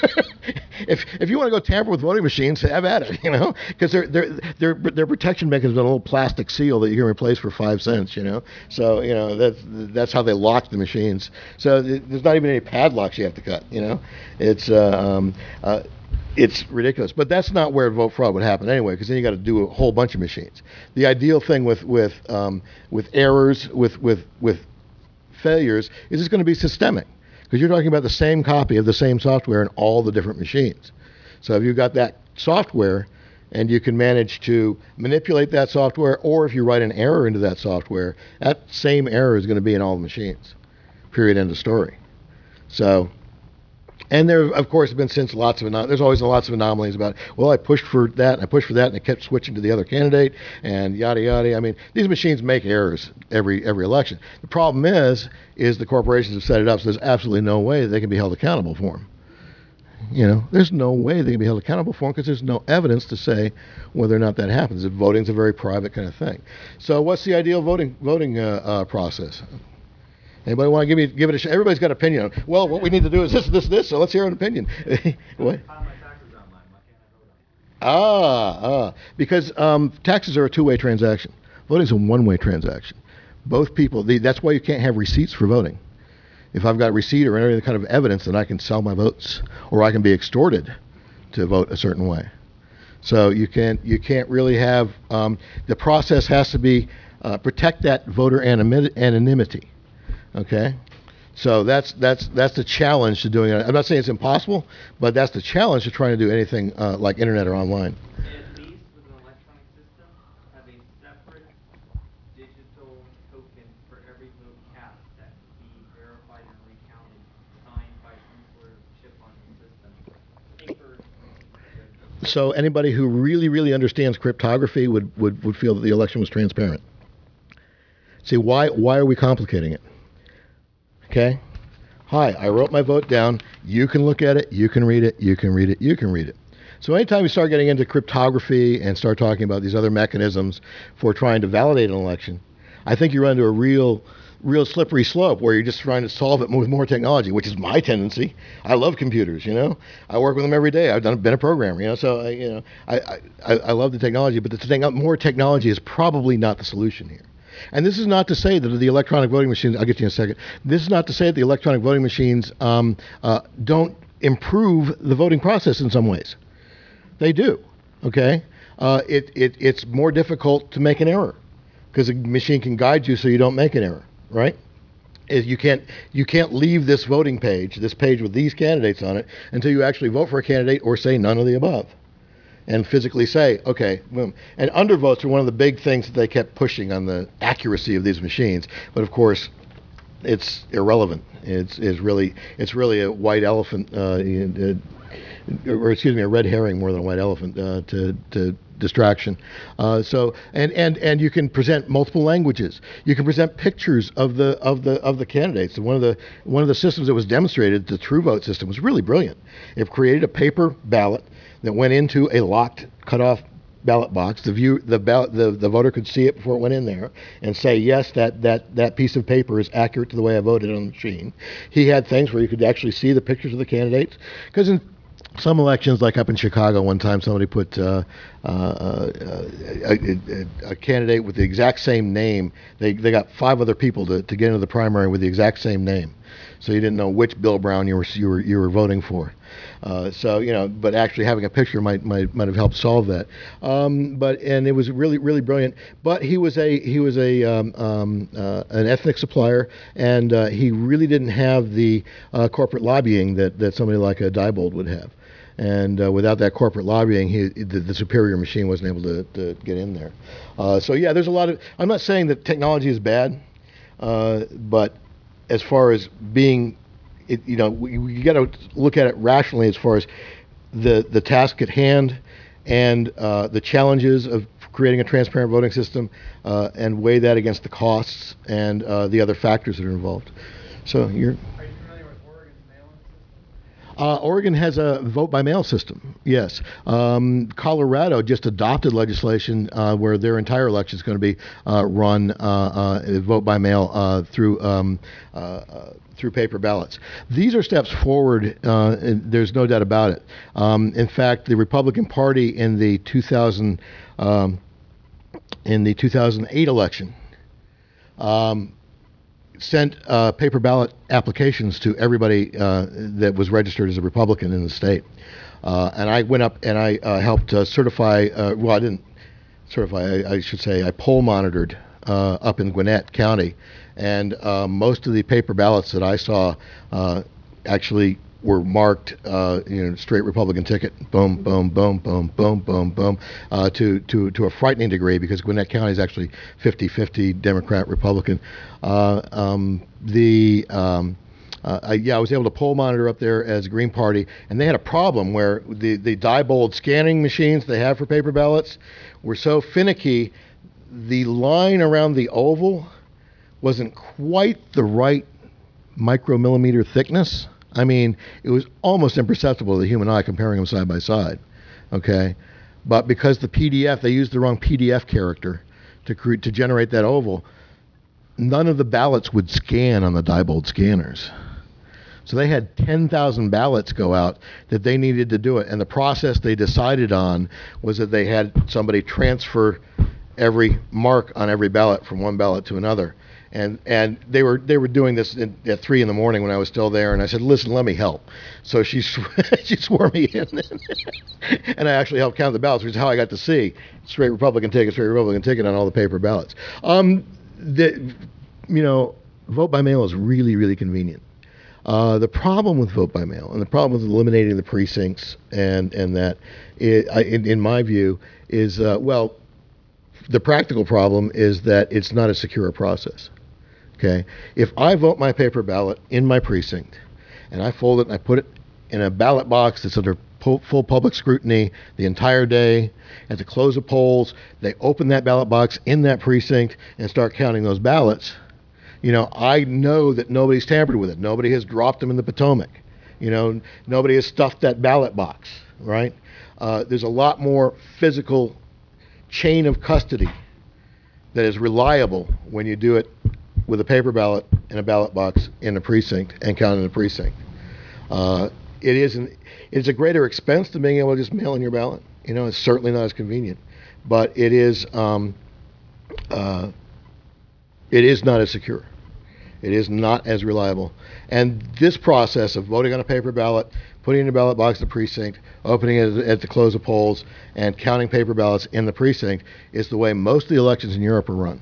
S1: if if you want to go tamper with voting machines, have at it, you know, because their their their their protection mechanism is a little plastic seal that you can replace for five cents, you know. So you know that's that's how they lock the machines. So there's not even any padlocks you have to cut, you know. It's uh, um, uh, it's ridiculous, but that's not where vote fraud would happen anyway, because then you got to do a whole bunch of machines. The ideal thing with with um, with errors, with with with failures, is it's going to be systemic, because you're talking about the same copy of the same software in all the different machines. So if you've got that software and you can manage to manipulate that software, or if you write an error into that software, that same error is going to be in all the machines. Period, end of story. So, and there, of course, have been since lots of, anom- there's always lots of anomalies about, well, I pushed for that, and I pushed for that, and it kept switching to the other candidate, and yada, yada. I mean, these machines make errors every every election. The problem is, is the corporations have set it up so there's absolutely no way that they can be held accountable for them. You know, there's no way they can be held accountable for them, because there's no evidence to say whether or not that happens. Voting's a very private kind of thing. So what's the ideal voting voting uh, uh, process? Anybody want to give me give it a shot? Everybody's got an opinion on, well, what we need to do is this, this, this, so let's hear an opinion. What? Ah, ah, because um, taxes are a two-way transaction. Voting's a one-way transaction. Both people, the, that's why you can't have receipts for voting. If I've got a receipt or any other kind of evidence, then I can sell my votes, or I can be extorted to vote a certain way. So you can't you can't really have um, the process has to be uh, protect that voter anonymity. Okay, so that's that's that's the challenge to doing it. I'm not saying it's impossible, but that's the challenge to trying to do anything uh, like internet or online.
S2: At least with an electronic system, have a separate digital token for every vote cast that can be verified and recounted, signed by some sort of chip on the system. Paper.
S1: So anybody who really, really understands cryptography would, would, would feel that the election was transparent. See, why why are we complicating it? Okay? Hi, I wrote my vote down. You can look at it. You can read it. You can read it. You can read it. So anytime you start getting into cryptography and start talking about these other mechanisms for trying to validate an election, I think you run into a real, real slippery slope where you're just trying to solve it with more technology, which is my tendency. I love computers, you know. I work with them every day. I've done been a programmer, you know. So I, you know, I, I I love the technology, but the thing, more technology is probably not the solution here. And this is not to say that the electronic voting machines, I'll get to you in a second, this is not to say that the electronic voting machines um, uh, don't improve the voting process in some ways. They do, okay? Uh, it, it, it's more difficult to make an error because a machine can guide you so you don't make an error, right? You can't, you can't leave this voting page, this page with these candidates on it, until you actually vote for a candidate or say none of the above. And physically say, okay, boom. And undervotes are one of the big things that they kept pushing on the accuracy of these machines. But of course, it's irrelevant. It's, it's really it's really a white elephant, uh, or excuse me, a red herring more than a white elephant uh, to to distraction. Uh, so and, and and you can present multiple languages. You can present pictures of the of the of the candidates. One of the one of the systems that was demonstrated, the TrueVote system, was really brilliant. It created a paper ballot that went into a locked, cut-off ballot box. The view, the ballot, the, the voter could see it before it went in there and say, yes, that, that, that piece of paper is accurate to the way I voted on the machine. He had things where you could actually see the pictures of the candidates. Because in some elections, like up in Chicago, one time somebody put uh, uh, uh, a, a, a candidate with the exact same name. They they got five other people to, to get into the primary with the exact same name, so you didn't know which Bill Brown you were you were you were voting for. Uh, so you know, but actually having a picture might might, might have helped solve that. Um, but and it was really really brilliant. But he was a he was a um, um, uh, an ethnic supplier, and uh, he really didn't have the uh, corporate lobbying that, that somebody like a Diebold would have. And uh, without that corporate lobbying, he, the, the superior machine wasn't able to, to get in there. Uh, so yeah, there's a lot of. I'm not saying that technology is bad, uh, but as far as being, it, you know, we, you got to look at it rationally as far as the the task at hand and uh, the challenges of creating a transparent voting system, uh, and weigh that against the costs and uh, the other factors that are involved. So you're. Uh, Oregon has a vote by mail system, yes. Um, Colorado just adopted legislation uh, where their entire election is going to be uh, run uh, uh, vote by mail uh, through um, uh, uh, through paper ballots. These are steps forward, uh, and there's no doubt about it. Um, in fact, the Republican Party in the two thousand um, in the two thousand eight election Um, sent uh, paper ballot applications to everybody uh, that was registered as a Republican in the state. Uh, and I went up and I uh, helped uh, certify, uh, well, I didn't certify, I, I should say, I poll monitored uh, up in Gwinnett County. And uh, most of the paper ballots that I saw uh, actually were marked, uh, you know, straight Republican ticket, boom, boom, boom, boom, boom, boom, boom, uh, to, to, to a frightening degree, because Gwinnett County is actually fifty-fifty Democrat, Republican. Uh, um, the um, uh, I, yeah, I was able to poll monitor up there as Green Party, and they had a problem where the, the Diebold scanning machines they have for paper ballots were so finicky, the line around the oval wasn't quite the right micromillimeter thickness. I mean, it was almost imperceptible to the human eye comparing them side by side, okay? But because the P D F, they used the wrong P D F character to create, to generate that oval, none of the ballots would scan on the Diebold scanners. So they had ten thousand ballots go out that they needed to do it. And the process they decided on was that they had somebody transfer every mark on every ballot from one ballot to another. And and they were they were doing this in, at three in the morning when I was still there, and I said, "Listen, let me help." So she sw- she swore me in, and I actually helped count the ballots, which is how I got to see straight Republican ticket, straight Republican ticket on all the paper ballots. Um, the you know, vote by mail is really really convenient. Uh, the problem with vote by mail and the problem with eliminating the precincts and and that, it, I, in, in my view, is uh, well, the practical problem is that it's not a secure process. Okay, if I vote my paper ballot in my precinct and I fold it and I put it in a ballot box that's under pu- full public scrutiny the entire day, at the close of polls, they open that ballot box in that precinct and start counting those ballots, you know, I know that nobody's tampered with it. Nobody has dropped them in the Potomac. You know, nobody has stuffed that ballot box, right? Uh, there's a lot more physical chain of custody that is reliable when you do it with a paper ballot in a ballot box in a precinct and count in a precinct. Uh, it is an, it's a greater expense than being able to just mail in your ballot. You know, it's certainly not as convenient, but it is um, uh, it is not as secure. It is not as reliable. And this process of voting on a paper ballot, putting it in a ballot box in the precinct, opening it at the close of polls, and counting paper ballots in the precinct is the way most of the elections in Europe are run.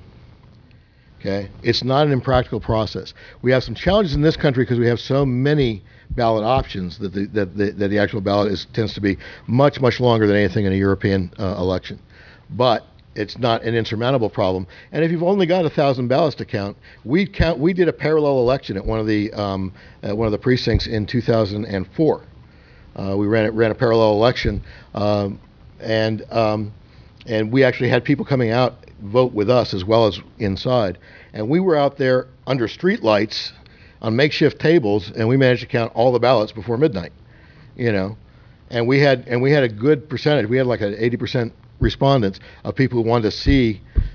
S1: Okay, it's not an impractical process. We have some challenges in this country because we have so many ballot options that the that the, that the actual ballot is tends to be much much longer than anything in a European uh, election. But it's not an insurmountable problem. And if you've only got a thousand ballots to count, we count. We did a parallel election at one of the um, at one of the precincts in two thousand four. Uh, we ran it ran a parallel election, um, and um, and we actually had people coming out vote with us as well as inside. And we were out there under street lights on makeshift tables, and we managed to count all the ballots before midnight. You know, and we had and we had a good percentage. We had like an eighty percent respondents of people who wanted to see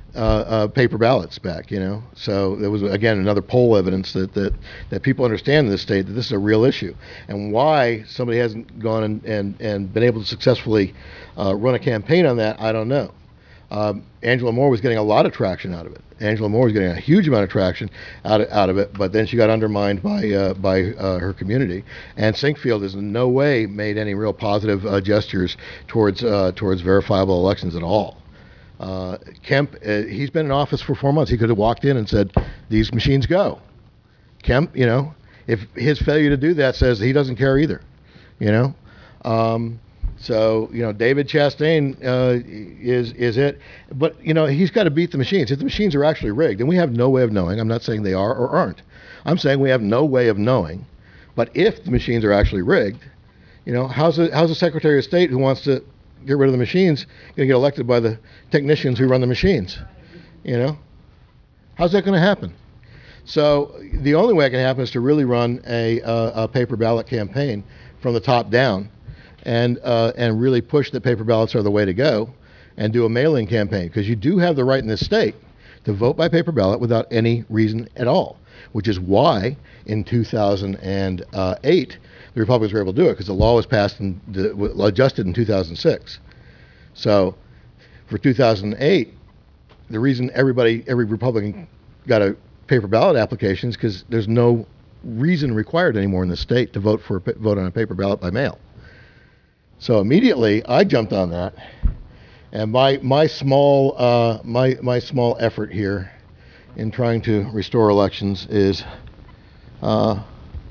S1: uh, uh, paper ballots back. You know, so there was again another poll evidence that that that people understand in this state that this is a real issue, and why somebody hasn't gone and and, and been able to successfully uh, run a campaign on that, I don't know. Um, Angela Moore was getting a lot of traction out of it. Angela Moore was getting a huge amount of traction out of, out of it, but then she got undermined by uh, by uh, her community. And Sinkfield has in no way made any real positive uh, gestures towards uh, towards verifiable elections at all. Uh, Kemp, uh, he's been in office for four months. He could have walked in and said, "These machines go." Kemp, you know, if his failure to do that says he doesn't care either, you know. Um, So, you know, David Chastain uh, is is it. But, you know, he's got to beat the machines. If the machines are actually rigged, and we have no way of knowing, I'm not saying they are or aren't. I'm saying we have no way of knowing. But if the machines are actually rigged, you know, how's the, how's the Secretary of State who wants to get rid of the machines going to get elected by the technicians who run the machines? You know? How's that going to happen? So the only way it can happen is to really run a, uh, a paper ballot campaign from the top down. And uh, and really push that paper ballots are the way to go, and do a mail-in campaign, because you do have the right in this state to vote by paper ballot without any reason at all, which is why in two thousand eight the Republicans were able to do it, because the law was passed and adjusted in two thousand six. So for two thousand eight, the reason everybody, every Republican got a paper ballot application is because there's no reason required anymore in the state to vote for vote on a paper ballot by mail. So immediately, I jumped on that, and my my small uh, my my small effort here in trying to restore elections is uh,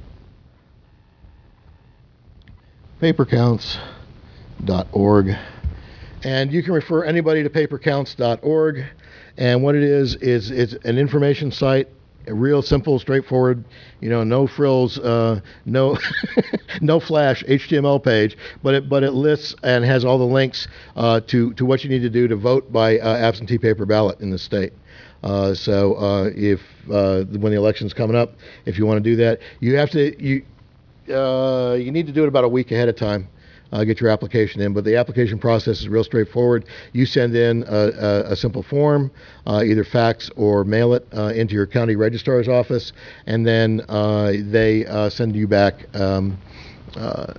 S1: paper counts dot org, and you can refer anybody to paper counts dot org. And what it is is it's an information site. A real simple, straightforward, you know, no frills, uh, no, no flash H T M L page, but it but it lists and has all the links uh, to to what you need to do to vote by uh, absentee paper ballot in the state. Uh, so uh, if uh, when the election's coming up, if you want to do that, you have to you uh, you need to do it about a week ahead of time. Uh, get your application in, but the application process is real straightforward. You send in a, a, a simple form, uh, either fax or mail it uh, into your county registrar's office, and then uh, they uh, send you back. Um, uh,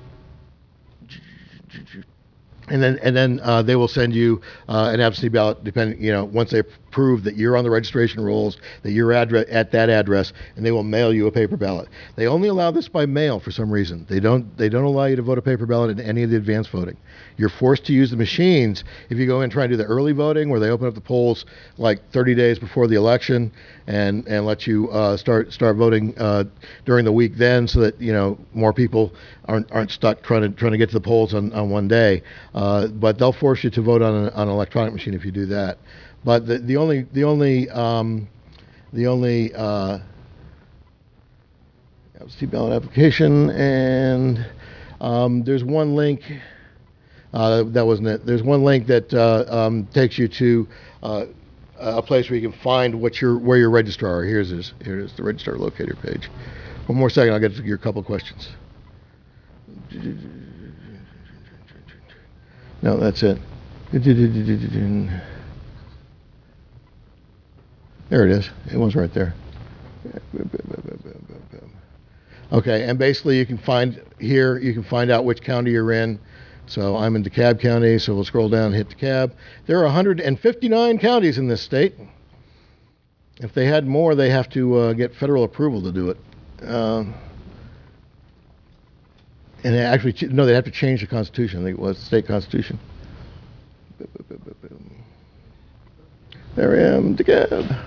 S1: And then, and then uh, they will send you uh, an absentee ballot, depending, you know, once they prove that you're on the registration rolls, that you're address, at that address, and they will mail you a paper ballot. They only allow this by mail for some reason. They don't. They don't allow you to vote a paper ballot in any of the advance voting. You're forced to use the machines if you go in and try and do the early voting, where they open up the polls like thirty days before the election, and and let you uh, start start voting uh, during the week then, so that you know more people aren't aren't stuck trying to trying to get to the polls on, on one day. Uh, but they'll force you to vote on, a, on an electronic machine if you do that. But the, the only the only um, the only uh, absentee ballot application, and um, there's one link. Uh, that wasn't it. There's one link that uh, um, takes you to uh, a place where you can find what your where your registrar are. Here's his, here's the registrar locator page. One more second, I'll get to your couple questions. No, that's it. There it is. It was right there. Okay, and basically you can find here, you can find out which county you're in. So I'm in DeKalb County, so we'll scroll down and hit DeKalb. There are one hundred fifty-nine counties in this state. If they had more, they have to uh, get federal approval to do it. Um, and they actually, no, they have to change the Constitution. I think it was the state Constitution. There I am, DeKalb.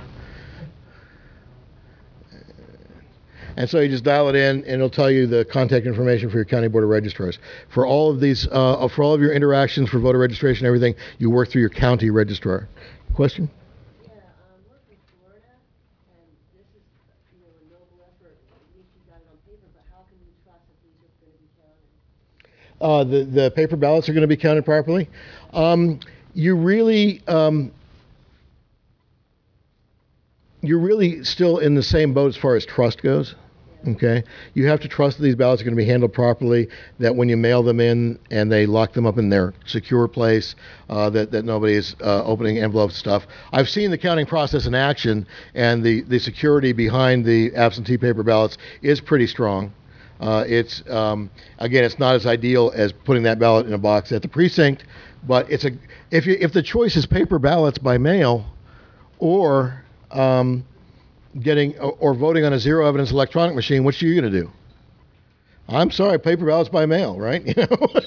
S1: And so you just dial it in, and it'll tell you the contact information for your county board of registrars. For all of these, uh, for all of your interactions for voter registration and everything, you work through your county registrar. Question?
S3: Yeah, um, we're from Florida, and this is, you know, a noble effort. At least you got it on paper, but how can you trust that these are going to be counted?
S1: Uh, the, the paper ballots are going to be counted properly. Um, you really, um, you're really still in the same boat as far as trust goes.
S3: Yeah.
S1: Okay, you have to trust that these ballots are going to be handled properly. That when you mail them in and they lock them up in their secure place, uh, that that nobody is uh, opening envelopes stuff. I've seen the counting process in action, and the the security behind the absentee paper ballots is pretty strong. Uh, it's um, again, it's not as ideal as putting that ballot in a box at the precinct, but it's a if you if the choice is paper ballots by mail, or um, getting or, or voting on a zero evidence electronic machine, which are you going to do? I'm sorry, paper ballots by mail, right? You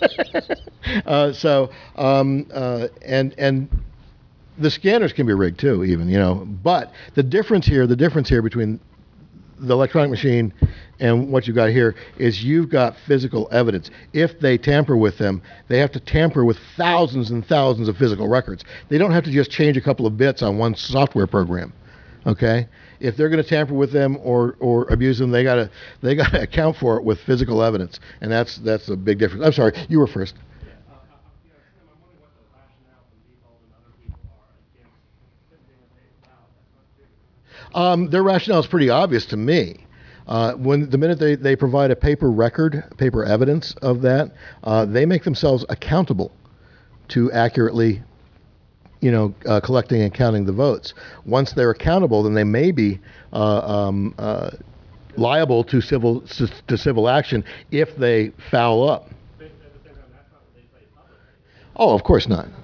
S1: know, uh, so um, uh, and and the scanners can be rigged too, even you know. But the difference here, the difference here between the electronic machine and what you got here is you've got physical evidence. If they tamper with them, they have to tamper with thousands and thousands of physical records. They don't have to just change a couple of bits on one software program. Okay, if they're going to tamper with them or, or abuse them, they gotta they gotta account for it with physical evidence, and that's that's a big difference. I'm sorry, you were first.
S4: Yeah, uh, uh, uh, yeah, Sam, I'm wondering what the rationale from Diebold and other people are against printing a paper ballot. That's much bigger.
S1: Um, their rationale is pretty obvious to me. Uh, when the minute they, they provide a paper record, paper evidence of that, uh, they make themselves accountable to accurately, you know, uh, collecting and counting the votes. Once they're accountable, then they may be uh, um, uh, liable to civil to civil action if they foul up.
S4: But at the same time, that's not what they say publicly.
S1: Oh, of course not.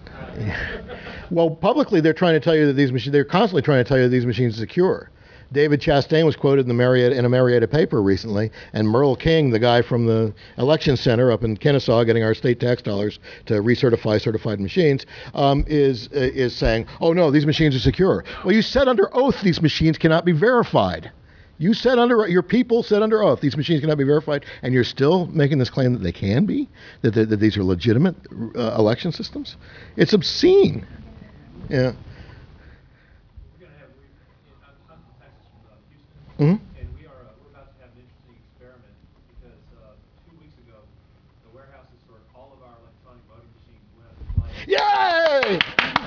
S1: Well, publicly, they're trying to tell you that these machines, they're constantly trying to tell you that these machines are secure. David Chastain was quoted in the Marietta, in a Marietta paper recently, and Merle King, the guy from the election center up in Kennesaw, getting our state tax dollars to recertify certified machines, um, is uh, is saying, "Oh no, these machines are secure." Well, you said under oath these machines cannot be verified. You said under your people said under oath these machines cannot be verified, and you're still making this claim that they can be, that, that, that these are legitimate uh, election systems. It's obscene. Yeah.
S4: We're going to have, we, in, I'm, I'm from Texas, from uh, Houston,
S1: Mhm.
S4: and we are, uh, we're about to have an interesting experiment because uh, two weeks ago, the warehouses for all of our electronic voting machines went up in flames.
S1: Yay!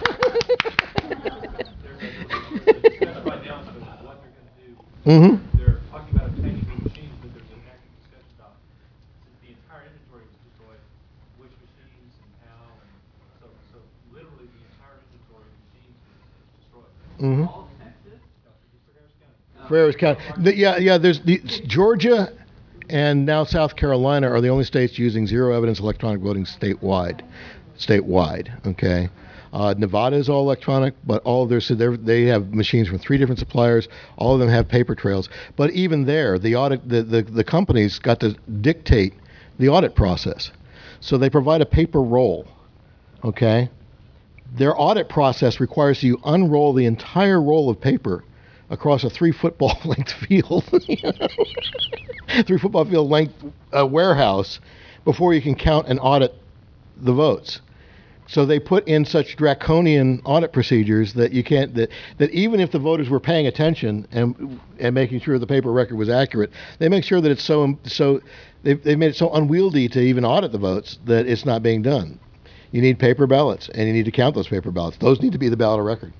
S4: There's a, there's a discussion right now as to what they're going to do.
S1: Mm-hmm.
S4: They're talking about obtaining new machines, but there's an active discussion about, since the entire inventory was destroyed, which machines and how, and so, so literally the entire inventory of machines was destroyed.
S1: Mm-hmm.
S2: All of Texas?
S4: No, just for Harris County.
S1: Ferris County. The- yeah, yeah. There's the Georgia and now South Carolina are the only states using zero evidence electronic voting statewide. Statewide, okay. Uh, Nevada is all electronic, but all of their so they're- they have machines from three different suppliers. All of them have paper trails. But even there, the audit the, the, the companies got to dictate the audit process. So they provide a paper roll, okay. Their audit process requires you unroll the entire roll of paper across a three football length field, you know? three football field length uh, warehouse before you can count and audit the votes. So they put in such draconian audit procedures that you can't that, that even if the voters were paying attention and and making sure the paper record was accurate, they make sure that it's so so they've, they've made it so unwieldy to even audit the votes that it's not being done. You need paper ballots, and you need to count those paper ballots. Those need to be the ballot of record.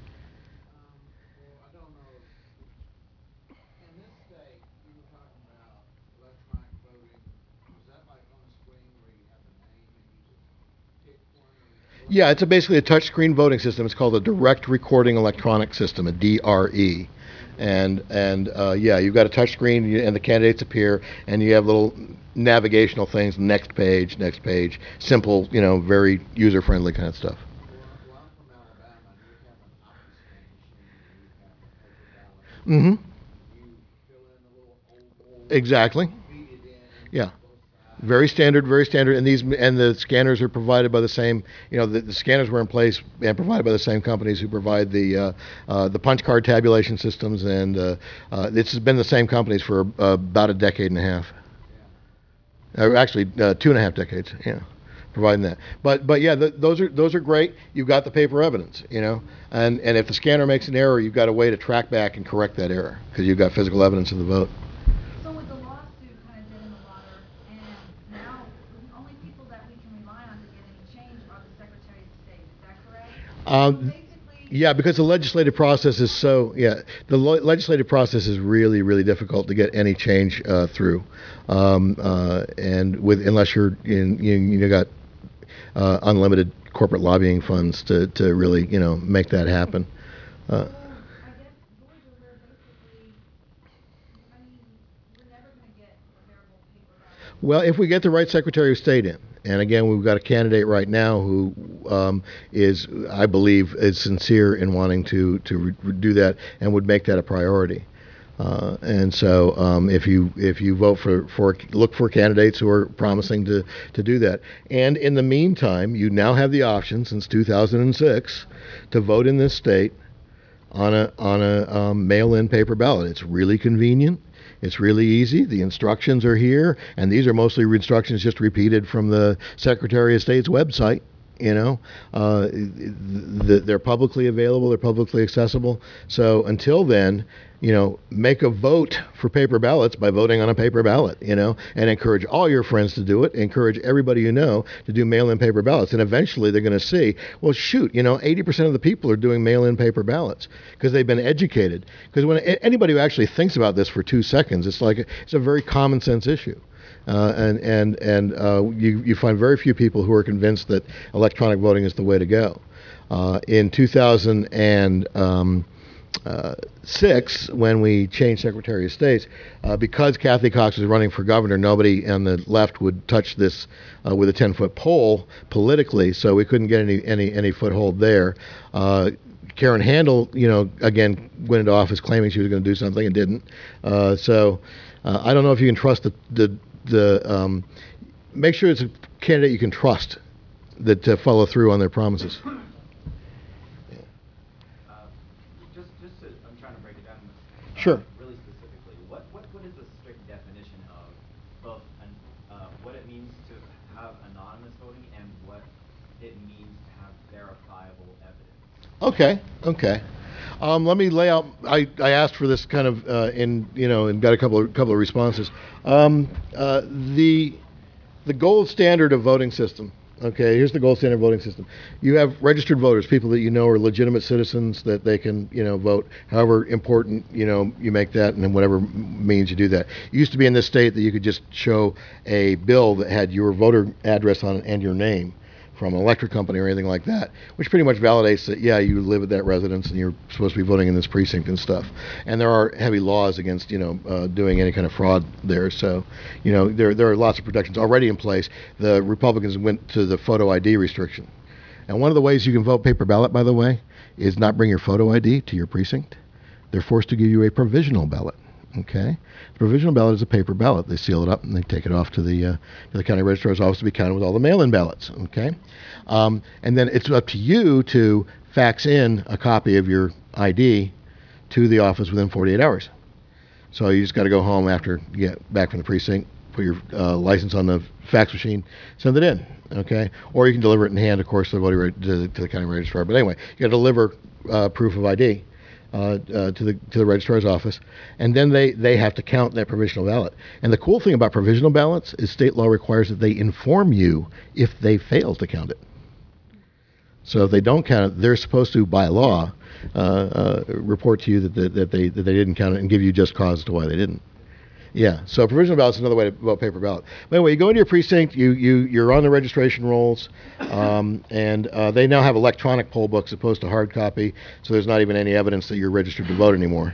S5: Well, I don't know. In this state, you were talking about electronic voting. Is that like on a screen where you have a name and you just pick one? Or
S1: Yeah, it's a basically a touchscreen voting system. It's called a direct recording electronic system, a D R E. And and uh, yeah, you've got a touchscreen, and the candidates appear, and you have little navigational things, next page, next page, simple, you know, very user-friendly kind of stuff.
S5: well, well, I'm from Alabama, and we have an OptiScan machine, and we have a paper ballot.
S1: Mm-hmm.
S5: You fill in a little oval.
S1: Exactly.
S5: Feed it in.
S1: Yeah.
S5: Both sides.
S1: Very standard, very standard, and these and the scanners are provided by the same. You know, the, the scanners were in place and provided by the same companies who provide the uh, uh, the punch card tabulation systems, and uh, uh, this has been the same companies for uh, about a decade and a half. Uh, actually, uh, two and a half decades. Yeah, providing that. But but yeah, th those are those are great. You've got the paper evidence, you know, and and if the scanner makes an error, you've got a way to track back and correct that error because you've got physical evidence of the vote.
S6: So with the lawsuit kind of dead in the water, and now the only people that we can rely on to get any change are the secretaries of state, is that correct?
S1: Um,
S6: So basically,
S1: Yeah, because the legislative process is so, yeah, the lo- legislative process is really, really difficult to get any change uh, through. Um, uh, and with, unless you're in, you, you got uh, unlimited corporate lobbying funds to, to really, you know, make that happen. Uh,
S6: Well, I guess Georgia, we're basically, I mean, we're never gonna get a variable paper ballot.
S1: Well, if we get the right Secretary of State in, and again, we've got a candidate right now who um, is, I believe, is sincere in wanting to to re- do that and would make that a priority. Uh, and so, um, if you if you vote for, for look for candidates who are promising to to do that, and in the meantime, you now have the option since two thousand six to vote in this state on a on a um, mail-in paper ballot. It's really convenient. It's really easy. The instructions are here, and these are mostly instructions just repeated from the Secretary of State's website. You know, uh, th- they're publicly available. They're publicly accessible. So until then, you know, make a vote for paper ballots by voting on a paper ballot. You know, and encourage all your friends to do it. Encourage everybody you know to do mail-in paper ballots. And eventually, they're going to see, well, shoot, you know, eighty percent of the people are doing mail-in paper ballots because they've been educated. Because when anybody who actually thinks about this for two seconds, it's like it's a very common sense issue. Uh, and and and uh, you you find very few people who are convinced that electronic voting is the way to go. Uh, in two thousand six, when we changed Secretary of State, uh, because Kathy Cox was running for governor, nobody on the left would touch this uh, with a ten-foot pole politically, so we couldn't get any any any foothold there. Uh, Karen Handel, you know, again went into office claiming she was going to do something and didn't. Uh, so uh, I don't know if you can trust the the the um, make sure it's a candidate you can trust that uh, follow through on their promises.
S7: Uh, Just, just to, I'm trying to break it down. uh,
S1: Sure.
S7: Really specifically, what, what, what is the strict definition of both, an- uh, what it means to have anonymous voting and what it means to have verifiable evidence?
S1: Okay, okay. Um, let me lay out. I, I asked for this kind of uh, in you know and got a couple of couple of responses. Um, uh, the the gold standard of voting system. Okay, here's the gold standard voting system. You have registered voters, people that you know are legitimate citizens that they can you know vote. However important you know you make that, and in whatever means you do that. It used to be in this state that you could just show a bill that had your voter address on it and your name from an electric company or anything like that, which pretty much validates that, yeah, you live at that residence and you're supposed to be voting in this precinct and stuff. And there are heavy laws against, you know, uh, doing any kind of fraud there. So, you know, there, there are lots of protections already in place. The Republicans went to the photo I D restriction. And one of the ways you can vote paper ballot, by the way, is not bring your photo I D to your precinct. They're forced to give you a provisional ballot. Okay, the provisional ballot is a paper ballot. They seal it up and they take it off to the uh, to the county registrar's office to be counted with all the mail-in ballots. Okay, um, and then it's up to you to fax in a copy of your I D to the office within forty-eight hours. So you just got to go home after you get back from the precinct, put your uh, license on the fax machine, send it in. Okay, or you can deliver it in hand, of course, to the, voting, to, to the county registrar. But anyway, you got to deliver uh, proof of I D. Uh, uh, to the to the registrar's office, and then they, they have to count that provisional ballot. And the cool thing about provisional ballots is state law requires that they inform you if they fail to count it. So if they don't count it, they're supposed to, by law, uh, uh, report to you that, that, that they that they didn't count it and give you just cause as to why they didn't. Yeah, so provisional ballot is another way to vote paper ballot. But anyway, you go into your precinct, you, you, you're on the registration rolls, um, and uh, they now have electronic poll books opposed to hard copy, so there's not even any evidence that you're registered to vote anymore.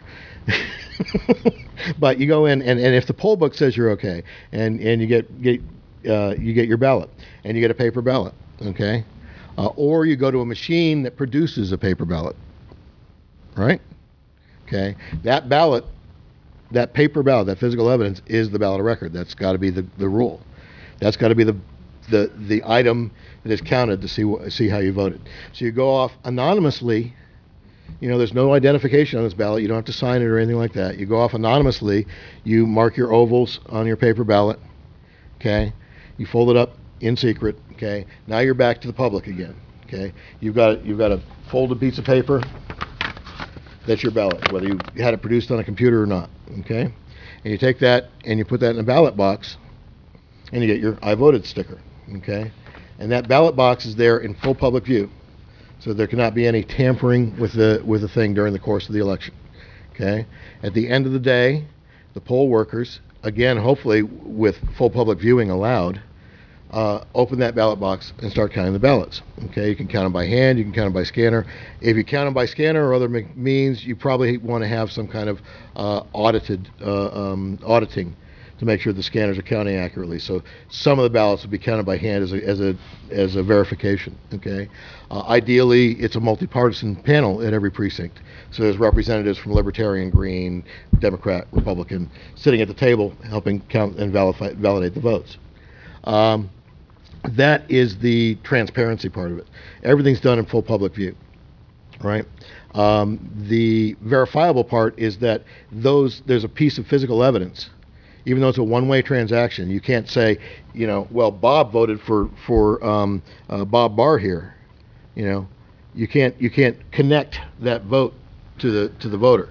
S1: But you go in, and, and if the poll book says you're okay, and, and you get, get uh, you get your ballot, and you get a paper ballot, okay? Uh, or you go to a machine that produces a paper ballot, right? Okay, that ballot that paper ballot, that physical evidence, is the ballot of record. That's got to be the, the rule. That's got to be the, the the item that is counted to see wh- see how you voted. So you go off anonymously. You know, there's no identification on this ballot. You don't have to sign it or anything like that. You go off anonymously. You mark your ovals on your paper ballot. Okay. You fold it up in secret. Okay. Now you're back to the public again. Okay. You've got you've got a folded piece of paper. That's your ballot, whether you had it produced on a computer or not, okay? And you take that and you put that in a ballot box, and you get your I voted sticker, okay? And that ballot box is there in full public view. So there cannot be any tampering with the with the thing during the course of the election. Okay. At the end of the day, the poll workers, again, hopefully with full public viewing allowed, uh, open that ballot box and start counting the ballots. Okay. You can count them by hand. You can count them by scanner. If you count them by scanner or other me- means, you probably want to have some kind of uh, audited uh, um, auditing to make sure the scanners are counting accurately. So some of the ballots will be counted by hand as a as a as a verification. Okay. Uh, ideally, it's a multi-partisan panel at every precinct. So there's representatives from Libertarian, Green, Democrat, Republican sitting at the table helping count and validate, validate the votes. Um, that is the transparency part of it. Everything's done in full public view, right? Um, the verifiable part is that those there's a piece of physical evidence. Even though it's a one-way transaction, you can't say, you know, well, Bob voted for for um, uh, Bob Barr here. You know, you can't you can't connect that vote to the to the voter.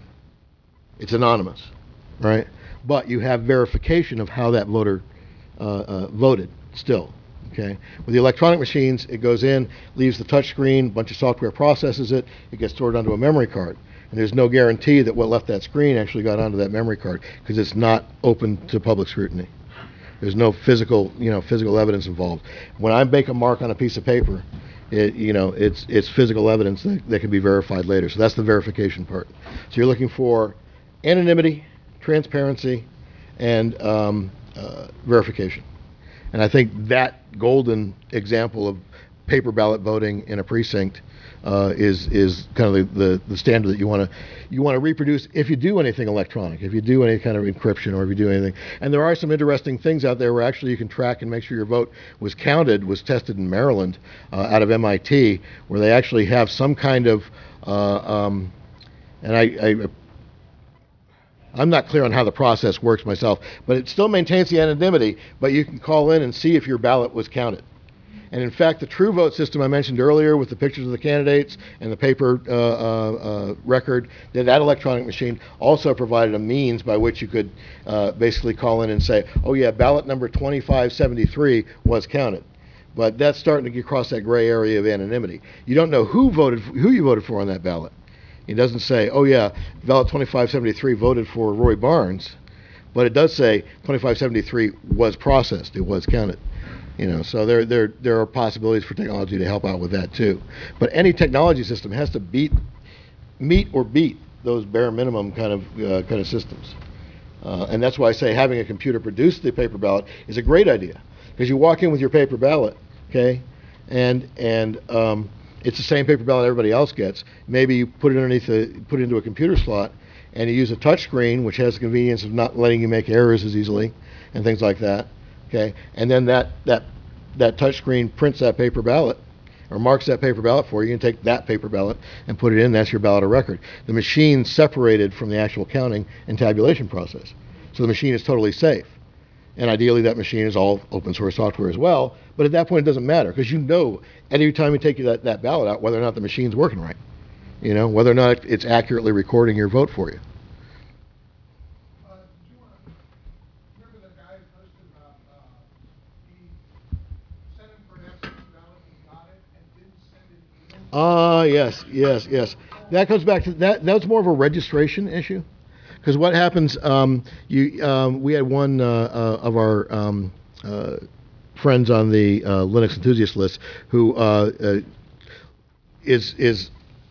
S1: It's anonymous, right? But you have verification of how that voter uh, uh, voted still. Okay. With the electronic machines, it goes in, leaves the touch screen, a bunch of software processes it, it gets stored onto a memory card. And there's no guarantee that what left that screen actually got onto that memory card because it's not open to public scrutiny. There's no physical, you know, physical evidence involved. When I make a mark on a piece of paper, it, you know, it's it's physical evidence that, that can be verified later. So that's the verification part. So you're looking for anonymity, transparency, and um, uh, verification. And I think that golden example of paper ballot voting in a precinct uh, is is kind of the, the, the standard that you want to you want to reproduce if you do anything electronic, if you do any kind of encryption, or if you do anything. And there are some interesting things out there where actually you can track and make sure your vote was counted, was tested in Maryland uh, out of M I T, where they actually have some kind of uh, um, and I, I I'm not clear on how the process works myself, but it still maintains the anonymity, but you can call in and see if your ballot was counted. And in fact, the True Vote system I mentioned earlier with the pictures of the candidates and the paper uh, uh, uh, record, that, that electronic machine also provided a means by which you could uh, basically call in and say, oh yeah, ballot number twenty-five seventy-three was counted. But that's starting to get across that gray area of anonymity. You don't know who voted, who you voted for on that ballot. It doesn't say, oh yeah, ballot twenty-five seventy-three voted for Roy Barnes, but it does say twenty-five seventy-three was processed, it was counted. You know, so there, there, there are possibilities for technology to help out with that too. But any technology system has to beat, meet or beat those bare minimum kind of uh, kind of systems, uh, and that's why I say having a computer produce the paper ballot is a great idea, because you walk in with your paper ballot, okay, and and um, it's the same paper ballot everybody else gets. Maybe you put it underneath the, put it into a computer slot, and you use a touch screen, which has the convenience of not letting you make errors as easily, and things like that. Okay, and then that that that touch screen prints that paper ballot, or marks that paper ballot for you. You can take that paper ballot and put it in. That's your ballot of record. The machine's separated from the actual counting and tabulation process, so the machine is totally safe. And ideally, that machine is all open source software as well. But at that point, it doesn't matter, because you know any time you take that, that ballot out, whether or not the machine's working right. You know, whether or not it's accurately recording your vote for you.
S5: Uh, did you want to, remember the guy who posted about, uh, he sent him for an absentee ballot, he got it, and didn't send it in?
S1: Ah, yes, yes, yes. That comes back to that. That's more of a registration issue, because what happens? Um, you, um, we had one uh, uh, of our um, uh, friends on the uh, Linux enthusiast list who uh, uh, is is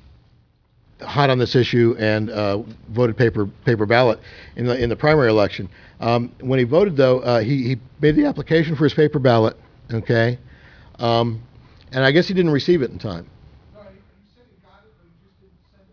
S1: hot on this issue and uh, voted paper paper ballot in the in the primary election. Um, when he voted, though, uh, he he made the application for his paper ballot. Okay, um, and I guess he didn't receive it in time.
S5: No, he, he said he got it, but he just didn't send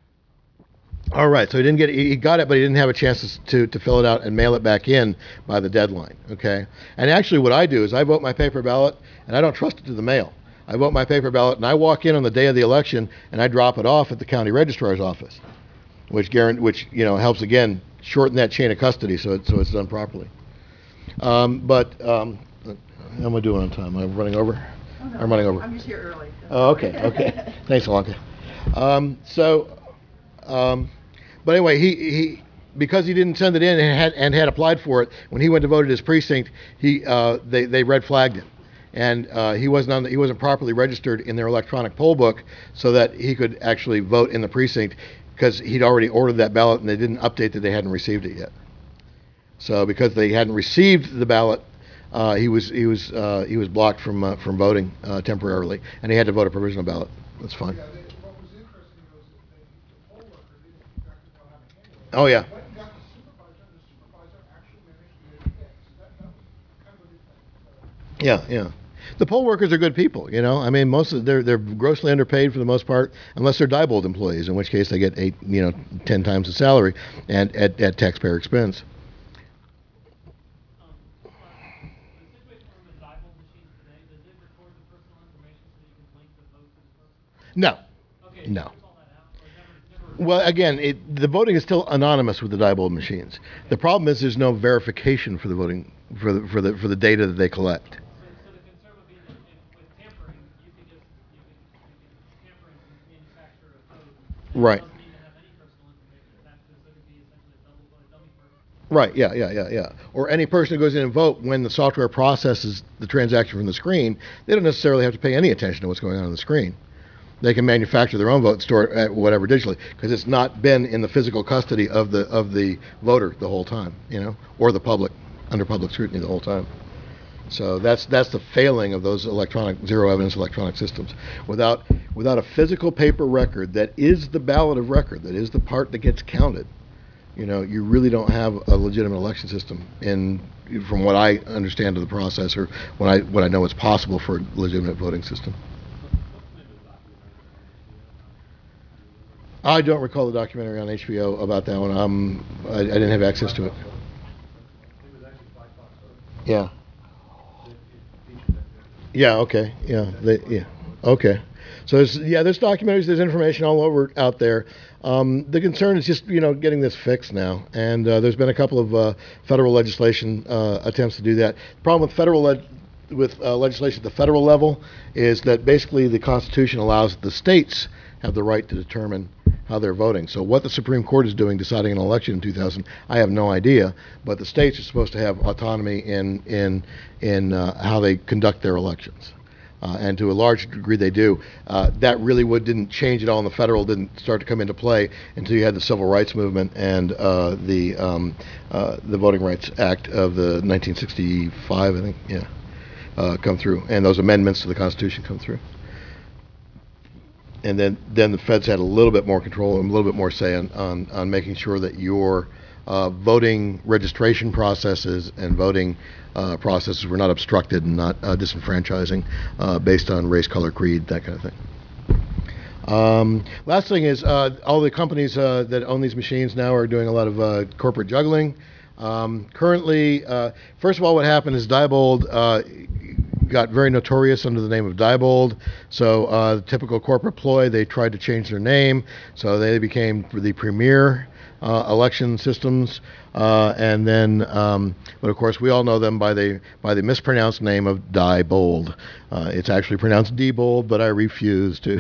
S5: it back.
S1: All right, so he didn't get it. He got it, but he didn't have a chance to, to fill it out and mail it back in by the deadline, okay? And actually what I do is I vote my paper ballot, and I don't trust it to the mail. I vote my paper ballot, and I walk in on the day of the election, and I drop it off at the county registrar's office, which, guarant- which you know, helps, again, shorten that chain of custody so, it, so it's done properly. Um, but um, how am I doing on time? Am I running over?
S3: Oh, no,
S1: I'm running over.
S3: I'm just here early. so-
S1: Oh, okay, okay. Thanks, Alonka. Um, so... Um, But anyway, he, he because he didn't send it in and had and had applied for it, when he went to vote at his precinct, he uh, they they red flagged him, and uh, he wasn't on the, he wasn't properly registered in their electronic poll book so that he could actually vote in the precinct because he'd already ordered that ballot and they didn't update that they hadn't received it yet. So because they hadn't received the ballot, uh, he was he was uh, he was blocked from uh, from voting uh, temporarily, and he had to vote a provisional ballot. That's fine.
S5: Yeah, they, what was interesting was that they, the poll worker didn't exactly know how to handle it.
S1: Oh, yeah.
S5: Went and got the supervisor, and the supervisor actually managed to get it fixed. That, that was kind of a good thing. So,
S1: Yeah, yeah. The poll workers are good people, you know. I mean, most of they're they're grossly underpaid for the most part, unless they're Diebold employees, in which case they get eight, you know, ten times the salary, and at, at taxpayer expense.
S4: Um, uh, the situation on the Diebold machines today, does it record the personal information so that you can link the vote to the person?
S1: No,
S4: Okay,
S1: no.
S4: you all that out, or never, never.
S1: Well, again, it, the voting is still anonymous with the Diebold machines. The problem is there's no verification for the voting for the for the for the data that they collect.
S4: So, so the concern would be that if with tampering, you can just you can, you can tamper and manufacture a code that
S1: Right.
S4: doesn't even have any personal information attached to it, so it could be essentially a double vote, a dummy person.
S1: Right, yeah, yeah, yeah, yeah. Or any person who goes in and vote when the software processes the transaction from the screen, they don't necessarily have to pay any attention to what's going on on the screen. They can manufacture their own vote and store it at whatever digitally because it's not been in the physical custody of the of the voter the whole time, you know, or the public under public scrutiny the whole time. So that's that's the failing of those electronic zero evidence electronic systems. Without without a physical paper record that is the ballot of record, that is the part that gets counted, you know, you really don't have a legitimate election system. In from what I understand of the process, or when I when I know it's possible for a legitimate voting system. I don't recall the documentary on H B O about that one. Um, I, I didn't have access to it.
S4: It was actually Black Box Vote.
S1: Yeah.
S4: It, it featured that there.
S1: Yeah. Okay. Yeah. They, yeah. Okay. So there's yeah, there's documentaries, there's information all over out there. Um, the concern is just you know getting this fixed now, and uh, there's been a couple of uh, federal legislation uh, attempts to do that. The problem with federal leg- with uh, legislation at the federal level is that basically the Constitution allows the states have the right to determine how they're voting. So what the Supreme Court is doing, deciding an election in two thousand, I have no idea. But the states are supposed to have autonomy in in in uh, how they conduct their elections, uh, and to a large degree they do. Uh, that really would didn't change at all, and the federal didn't start to come into play until you had the Civil Rights Movement and uh, the um, uh, the Voting Rights Act of the nineteen sixty-five, I think, yeah, uh, come through, and those amendments to the Constitution come through. And then, then the feds had a little bit more control and a little bit more say on, on, on making sure that your uh, voting registration processes and voting uh, processes were not obstructed and not uh, disenfranchising uh, based on race, color, creed, that kind of thing. Um, last thing is uh, all the companies uh, that own these machines now are doing a lot of uh, corporate juggling. Um, currently, uh, first of all, what happened is Diebold uh, got very notorious under the name of Diebold. So uh, the typical corporate ploy, they tried to change their name. So they became the premier uh, election systems. Uh, and then, um, but of course, we all know them by the by the mispronounced name of Diebold. Uh, it's actually pronounced Diebold, but I refuse to.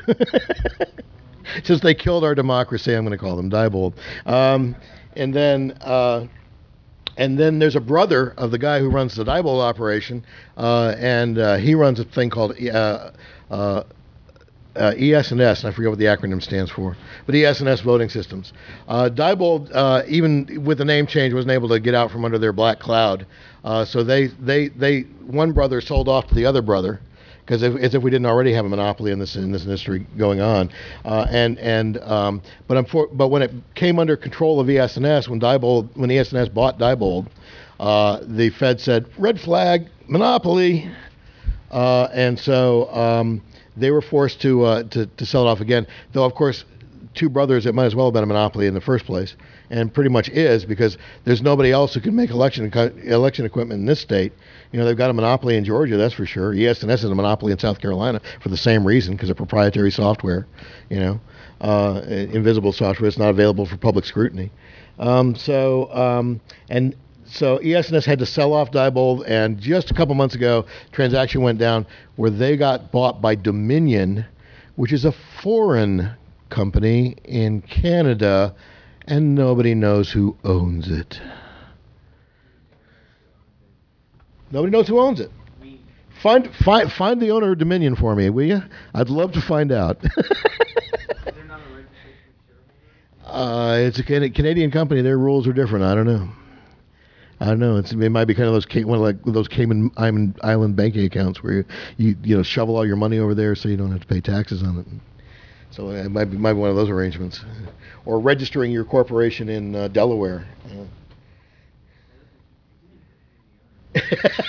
S1: Since they killed our democracy, I'm going to call them Diebold. Um, and then. Uh, And then there's a brother of the guy who runs the Diebold operation, uh, and uh, he runs a thing called uh, uh, uh, E S and S, and I forget what the acronym stands for, but E S and S voting systems. Uh, Diebold, uh, even with the name change, wasn't able to get out from under their black cloud. Uh, so they, they, they, one brother sold off to the other brother, because as if we didn't already have a monopoly in this in this industry going on, uh, and and um, but I'm for, but when it came under control of E S and S, when Diebold when E S and S bought Diebold, uh, the Fed said red flag monopoly, uh, and so um, they were forced to, uh, to to sell it off again. Though of course, two brothers, it might as well have been a monopoly in the first place, and pretty much is because there's nobody else who can make election election equipment in this state. You know, they've got a monopoly in Georgia, that's for sure. E S and S is a monopoly in South Carolina for the same reason, because of proprietary software, you know, uh, invisible software. It's not available for public scrutiny. Um, so, um, and so E S and S had to sell off Diebold, and just a couple months ago, transaction went down where they got bought by Dominion, which is a foreign company in Canada, and nobody knows who owns it. Nobody knows who owns it.
S7: We,
S1: find find find the owner of Dominion for me, will you? I'd love to find out.
S2: Is there not a registration of shareholders?
S1: uh, it's a Can- Canadian company. Their rules are different. I don't know. I don't know. It's, it might be kind of those Ca- one of like those Cayman Island Island banking accounts where you, you you know shovel all your money over there so you don't have to pay taxes on it. So it might be might be one of those arrangements, or registering your corporation in uh, Delaware. Yeah.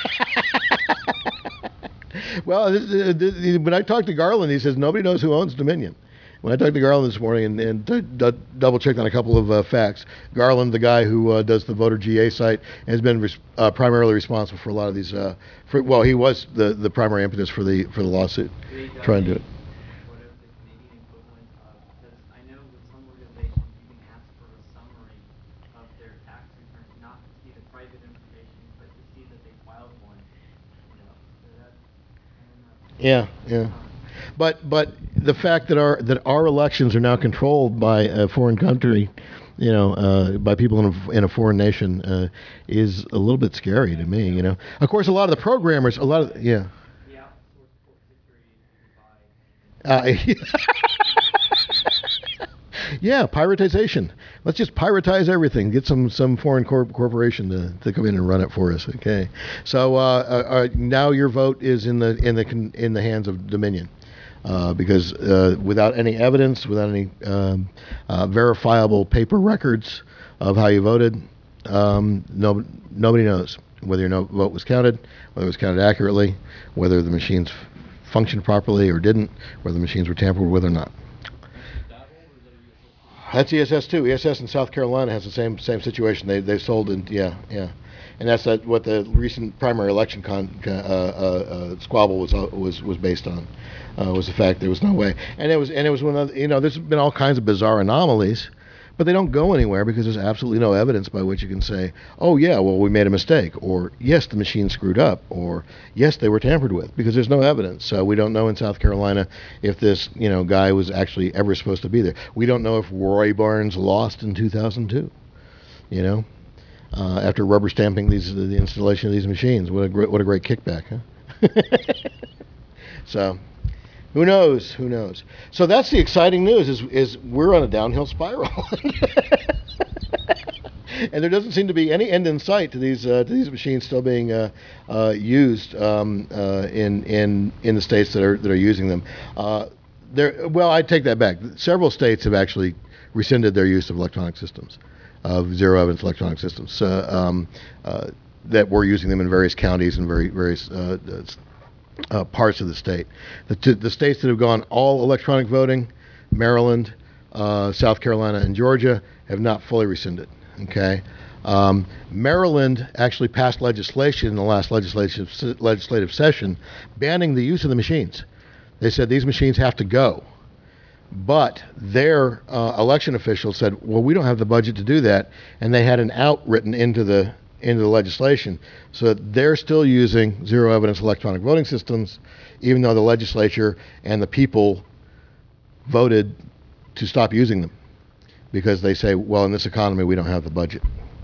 S1: Well, this, uh, this, when I talked to Garland, he says nobody knows who owns Dominion. When I talked to Garland this morning and, and d- d- double checked on a couple of uh, facts, Garland, the guy who uh, does the voter G A site, has been res- uh, primarily responsible for a lot of these. Uh, for, well, he was the, the primary impetus for the for the lawsuit,
S2: Do they
S1: trying to do it.
S2: Whatever the Canadian equivalent of, because I know with some organizations you can ask for a summary of their tax returns, not to see the private information, but to see that they filed one. You know, so that, I don't know.
S1: Yeah, yeah. But but the fact that our that our elections are now controlled by a foreign country, you know, uh, by people in a, in a foreign nation, uh, is a little bit scary to me. You know, of course, a lot of the programmers, a lot of yeah.
S2: The outsourced court security to buy.
S1: Uh, yeah, privatization. Let's just piratize everything. Get some some foreign corp- corporation to, to come in and run it for us. Okay, so uh, uh, uh, now your vote is in the in the con- in the hands of Dominion. Uh, because uh, without any evidence, without any um, uh, verifiable paper records of how you voted, um, no, nobody knows whether your no vote was counted, whether it was counted accurately, whether the machines f- functioned properly or didn't, whether the machines were tampered with or not. That's E S S too. E S S in South Carolina has the same same situation. They they sold in yeah yeah, and that's that, what the recent primary election con, uh, uh, uh, squabble was uh, was was based on. Uh, was the fact there was no way, and it was and it was one of the, you know there's been all kinds of bizarre anomalies, but they don't go anywhere because there's absolutely no evidence by which you can say, oh yeah, well we made a mistake, or yes the machine screwed up, or yes they were tampered with, because there's no evidence. So we don't know in South Carolina if this you know guy was actually ever supposed to be there. We don't know if Roy Barnes lost in two thousand two, you know, uh, after rubber stamping these the installation of these machines. What a great what a great kickback, huh? So. Who knows? Who knows? So that's the exciting news: is is we're on a downhill spiral, and there doesn't seem to be any end in sight to these uh, to these machines still being uh, uh, used um, uh, in in in the states that are that are using them. Uh, there, well, I take that back. Several states have actually rescinded their use of electronic systems, of zero evidence electronic systems uh, um, uh, that were using them in various counties and very various. Uh, Uh, parts of the state. The, t- the states that have gone all electronic voting, Maryland, uh, South Carolina, and Georgia, have not fully rescinded. Okay, um, Maryland actually passed legislation in the last legislative legislative session banning the use of the machines. They said these machines have to go, but their uh, election officials said, "Well, we don't have the budget to do that," and they had an out written into the into the legislation, so that they're still using zero evidence electronic voting systems, even though the legislature and the people voted to stop using them, because they say, well, in this economy, we don't have the budget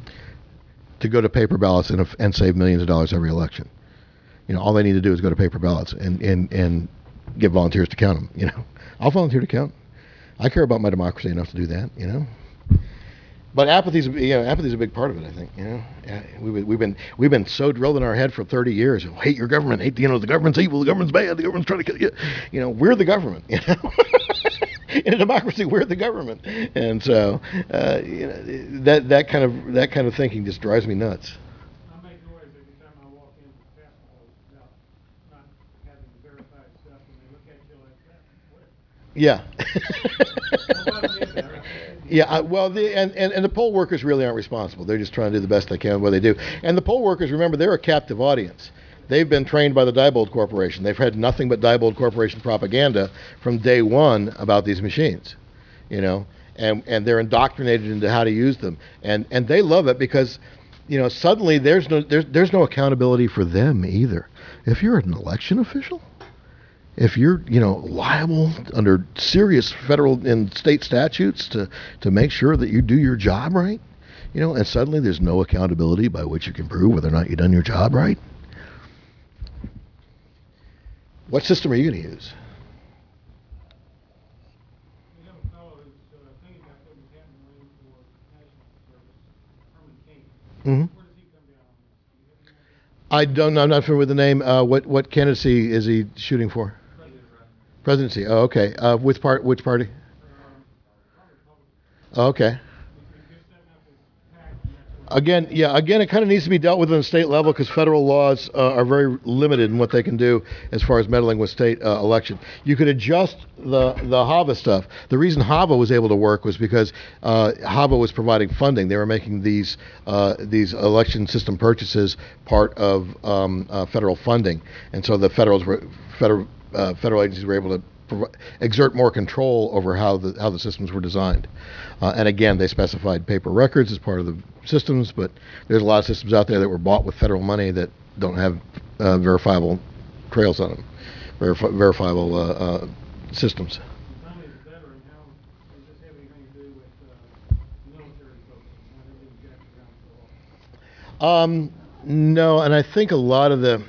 S1: to go to paper ballots and, and save millions of dollars every election. You know, all they need to do is go to paper ballots and, and, and get volunteers to count them. You know, I'll volunteer to count. I care about my democracy enough to do that, you know. But apathy's, you know, apathy's a big part of it. I think, you know, we've we've been we've been so drilled in our head for thirty years. Oh, hate your government. Hate, you know, the government's evil. The government's bad. The government's trying to kill you. You know, we're the government. You know, in a democracy, we're the government. And so, uh, you know, that that kind of that kind of thinking just drives me nuts.
S4: I make noise every time I walk in past the house about not having verified stuff, and they look at you like that. What?
S1: Yeah.
S4: Nobody did that, right?
S1: Yeah, I- well, the, and, and, and the poll workers really aren't responsible. They're just trying to do the best they can with what they do. And the poll workers, remember, they're a captive audience. They've been trained by the Diebold Corporation. They've had nothing but Diebold Corporation propaganda from day one about these machines, you know, and, and they're indoctrinated into how to use them. And, and they love it because, you know, suddenly there's no, there's, there's no accountability for them either. If you're an election official, if you're, you know, liable under serious federal and state statutes to, to make sure that you do your job right, you know, and suddenly there's no accountability by which you can prove whether or not you've done your job right. What system are you going to use?
S4: We have a fellow who's, uh, thinking about putting his hat in the ring for national service, Herman King.
S1: Mm-hmm.
S4: Where does he come down on this? Do you have any idea?
S1: I don't. I'm not familiar with the name. Uh, what what candidacy is he shooting for? Presidency. Oh, okay. Uh, which part? Which party? Oh, okay. Again, yeah. Again, it kind of needs to be dealt with on the state level because federal laws uh, are very limited in what they can do as far as meddling with state uh, election. You could adjust the the HAVA stuff. The reason HAVA was able to work was because uh, HAVA was providing funding. They were making these uh, these election system purchases part of um, uh, federal funding, and so the federals were federal uh, federal agencies were able to provi- exert more control over how the how the systems were designed. Uh, and again, they specified paper records as part of the systems, but there's a lot of systems out there that were bought with federal money that don't have uh, verifiable trails on them, verifi- verifiable uh, uh, systems.
S4: Finally, as a veteran, how, does this have anything to do with, uh, military folks, when they've been jacked around so long?
S1: Um, no, and I think a lot of the,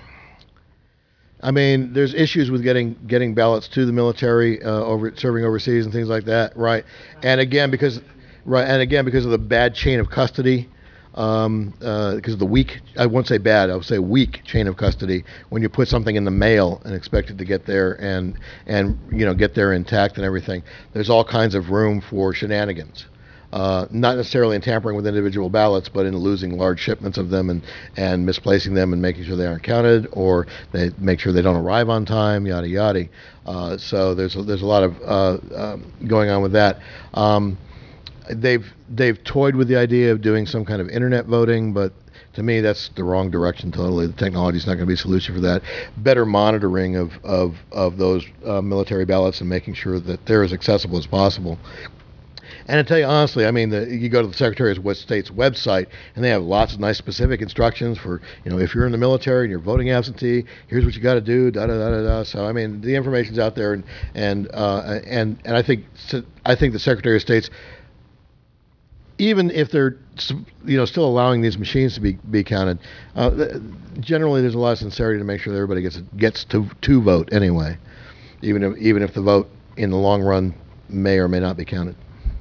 S1: I mean, there's issues with getting getting ballots to the military uh, over serving overseas and things like that, right? And again, because right, and again because of the bad chain of custody, um, uh, because of the weak, I won't say bad, I would say weak chain of custody. When you put something in the mail and expect it to get there and and you know get there intact and everything, there's all kinds of room for shenanigans. Uh, not necessarily in tampering with individual ballots, but in losing large shipments of them and, and misplacing them and making sure they aren't counted, or they make sure they don't arrive on time, yada yada. Uh, so there's a, there's a lot of uh, um, going on with that. Um, they've they've toyed with the idea of doing some kind of internet voting, but to me that's the wrong direction totally. The technology is not going to be a solution for that. Better monitoring of of of those uh, military ballots and making sure that they're as accessible as possible. And to tell you honestly, I mean, the, you go to the Secretary of State's website, and they have lots of nice specific instructions for, you know, if you're in the military and you're voting absentee, here's what you got to do, da da da da da. So I mean, the information's out there, and and uh, and and I think I think the Secretary of State's, even if they're you know still allowing these machines to be be counted, uh, generally there's a lot of sincerity to make sure that everybody gets gets to to vote anyway, even if even if the vote in the long run may or may not be counted.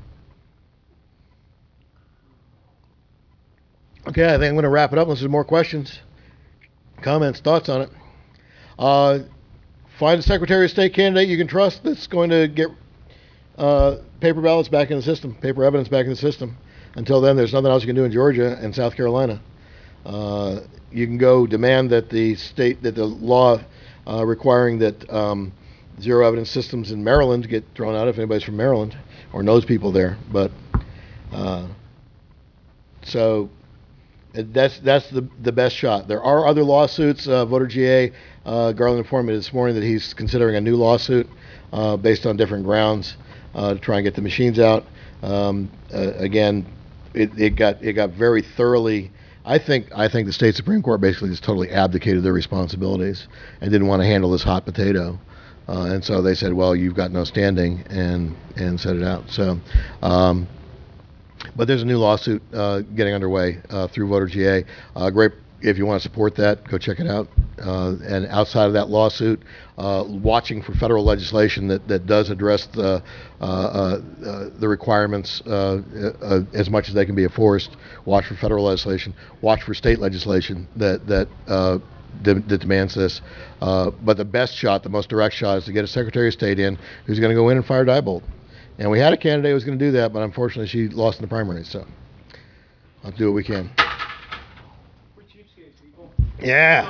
S1: Okay, I think I'm going to wrap it up unless there's more questions, comments, thoughts on it. Uh, find a Secretary of State candidate you can trust that's going to get uh, paper ballots back in the system, paper evidence back in the system. Until then, there's nothing else you can do in Georgia and South Carolina. Uh, you can go demand that the state, that the law uh, requiring that um, zero evidence systems in Maryland get thrown out if anybody's from Maryland or knows people there. But uh, so. That's that's the the best shot. There are other lawsuits. Uh, Voter G A, uh, Garland informed me this morning that he's considering a new lawsuit uh, based on different grounds uh, to try and get the machines out. Um, uh, again, it, it got it got very thoroughly. I think I think the state Supreme Court basically just totally abdicated their responsibilities and didn't want to handle this hot potato, uh, and so they said, "Well, you've got no standing," and and set it out. So. Um, But there's a new lawsuit uh, getting underway uh, through Voter G A. Uh, great, if you want to support that, go check it out. Uh, and outside of that lawsuit, uh, watching for federal legislation that, that does address the uh, uh, uh, the requirements uh, uh, as much as they can be enforced. Watch for federal legislation. Watch for state legislation that that uh, de- that demands this. Uh, but the best shot, the most direct shot, is to get a Secretary of State in who's going to go in and fire Diebold. And we had a candidate who was going to do that, but unfortunately she lost in the primary, so I'll do what we can.
S4: We're cheapskates, people.
S1: Yeah.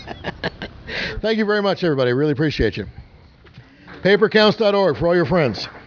S1: Thank you very much, everybody. Really appreciate you. paper counts dot org for all your friends.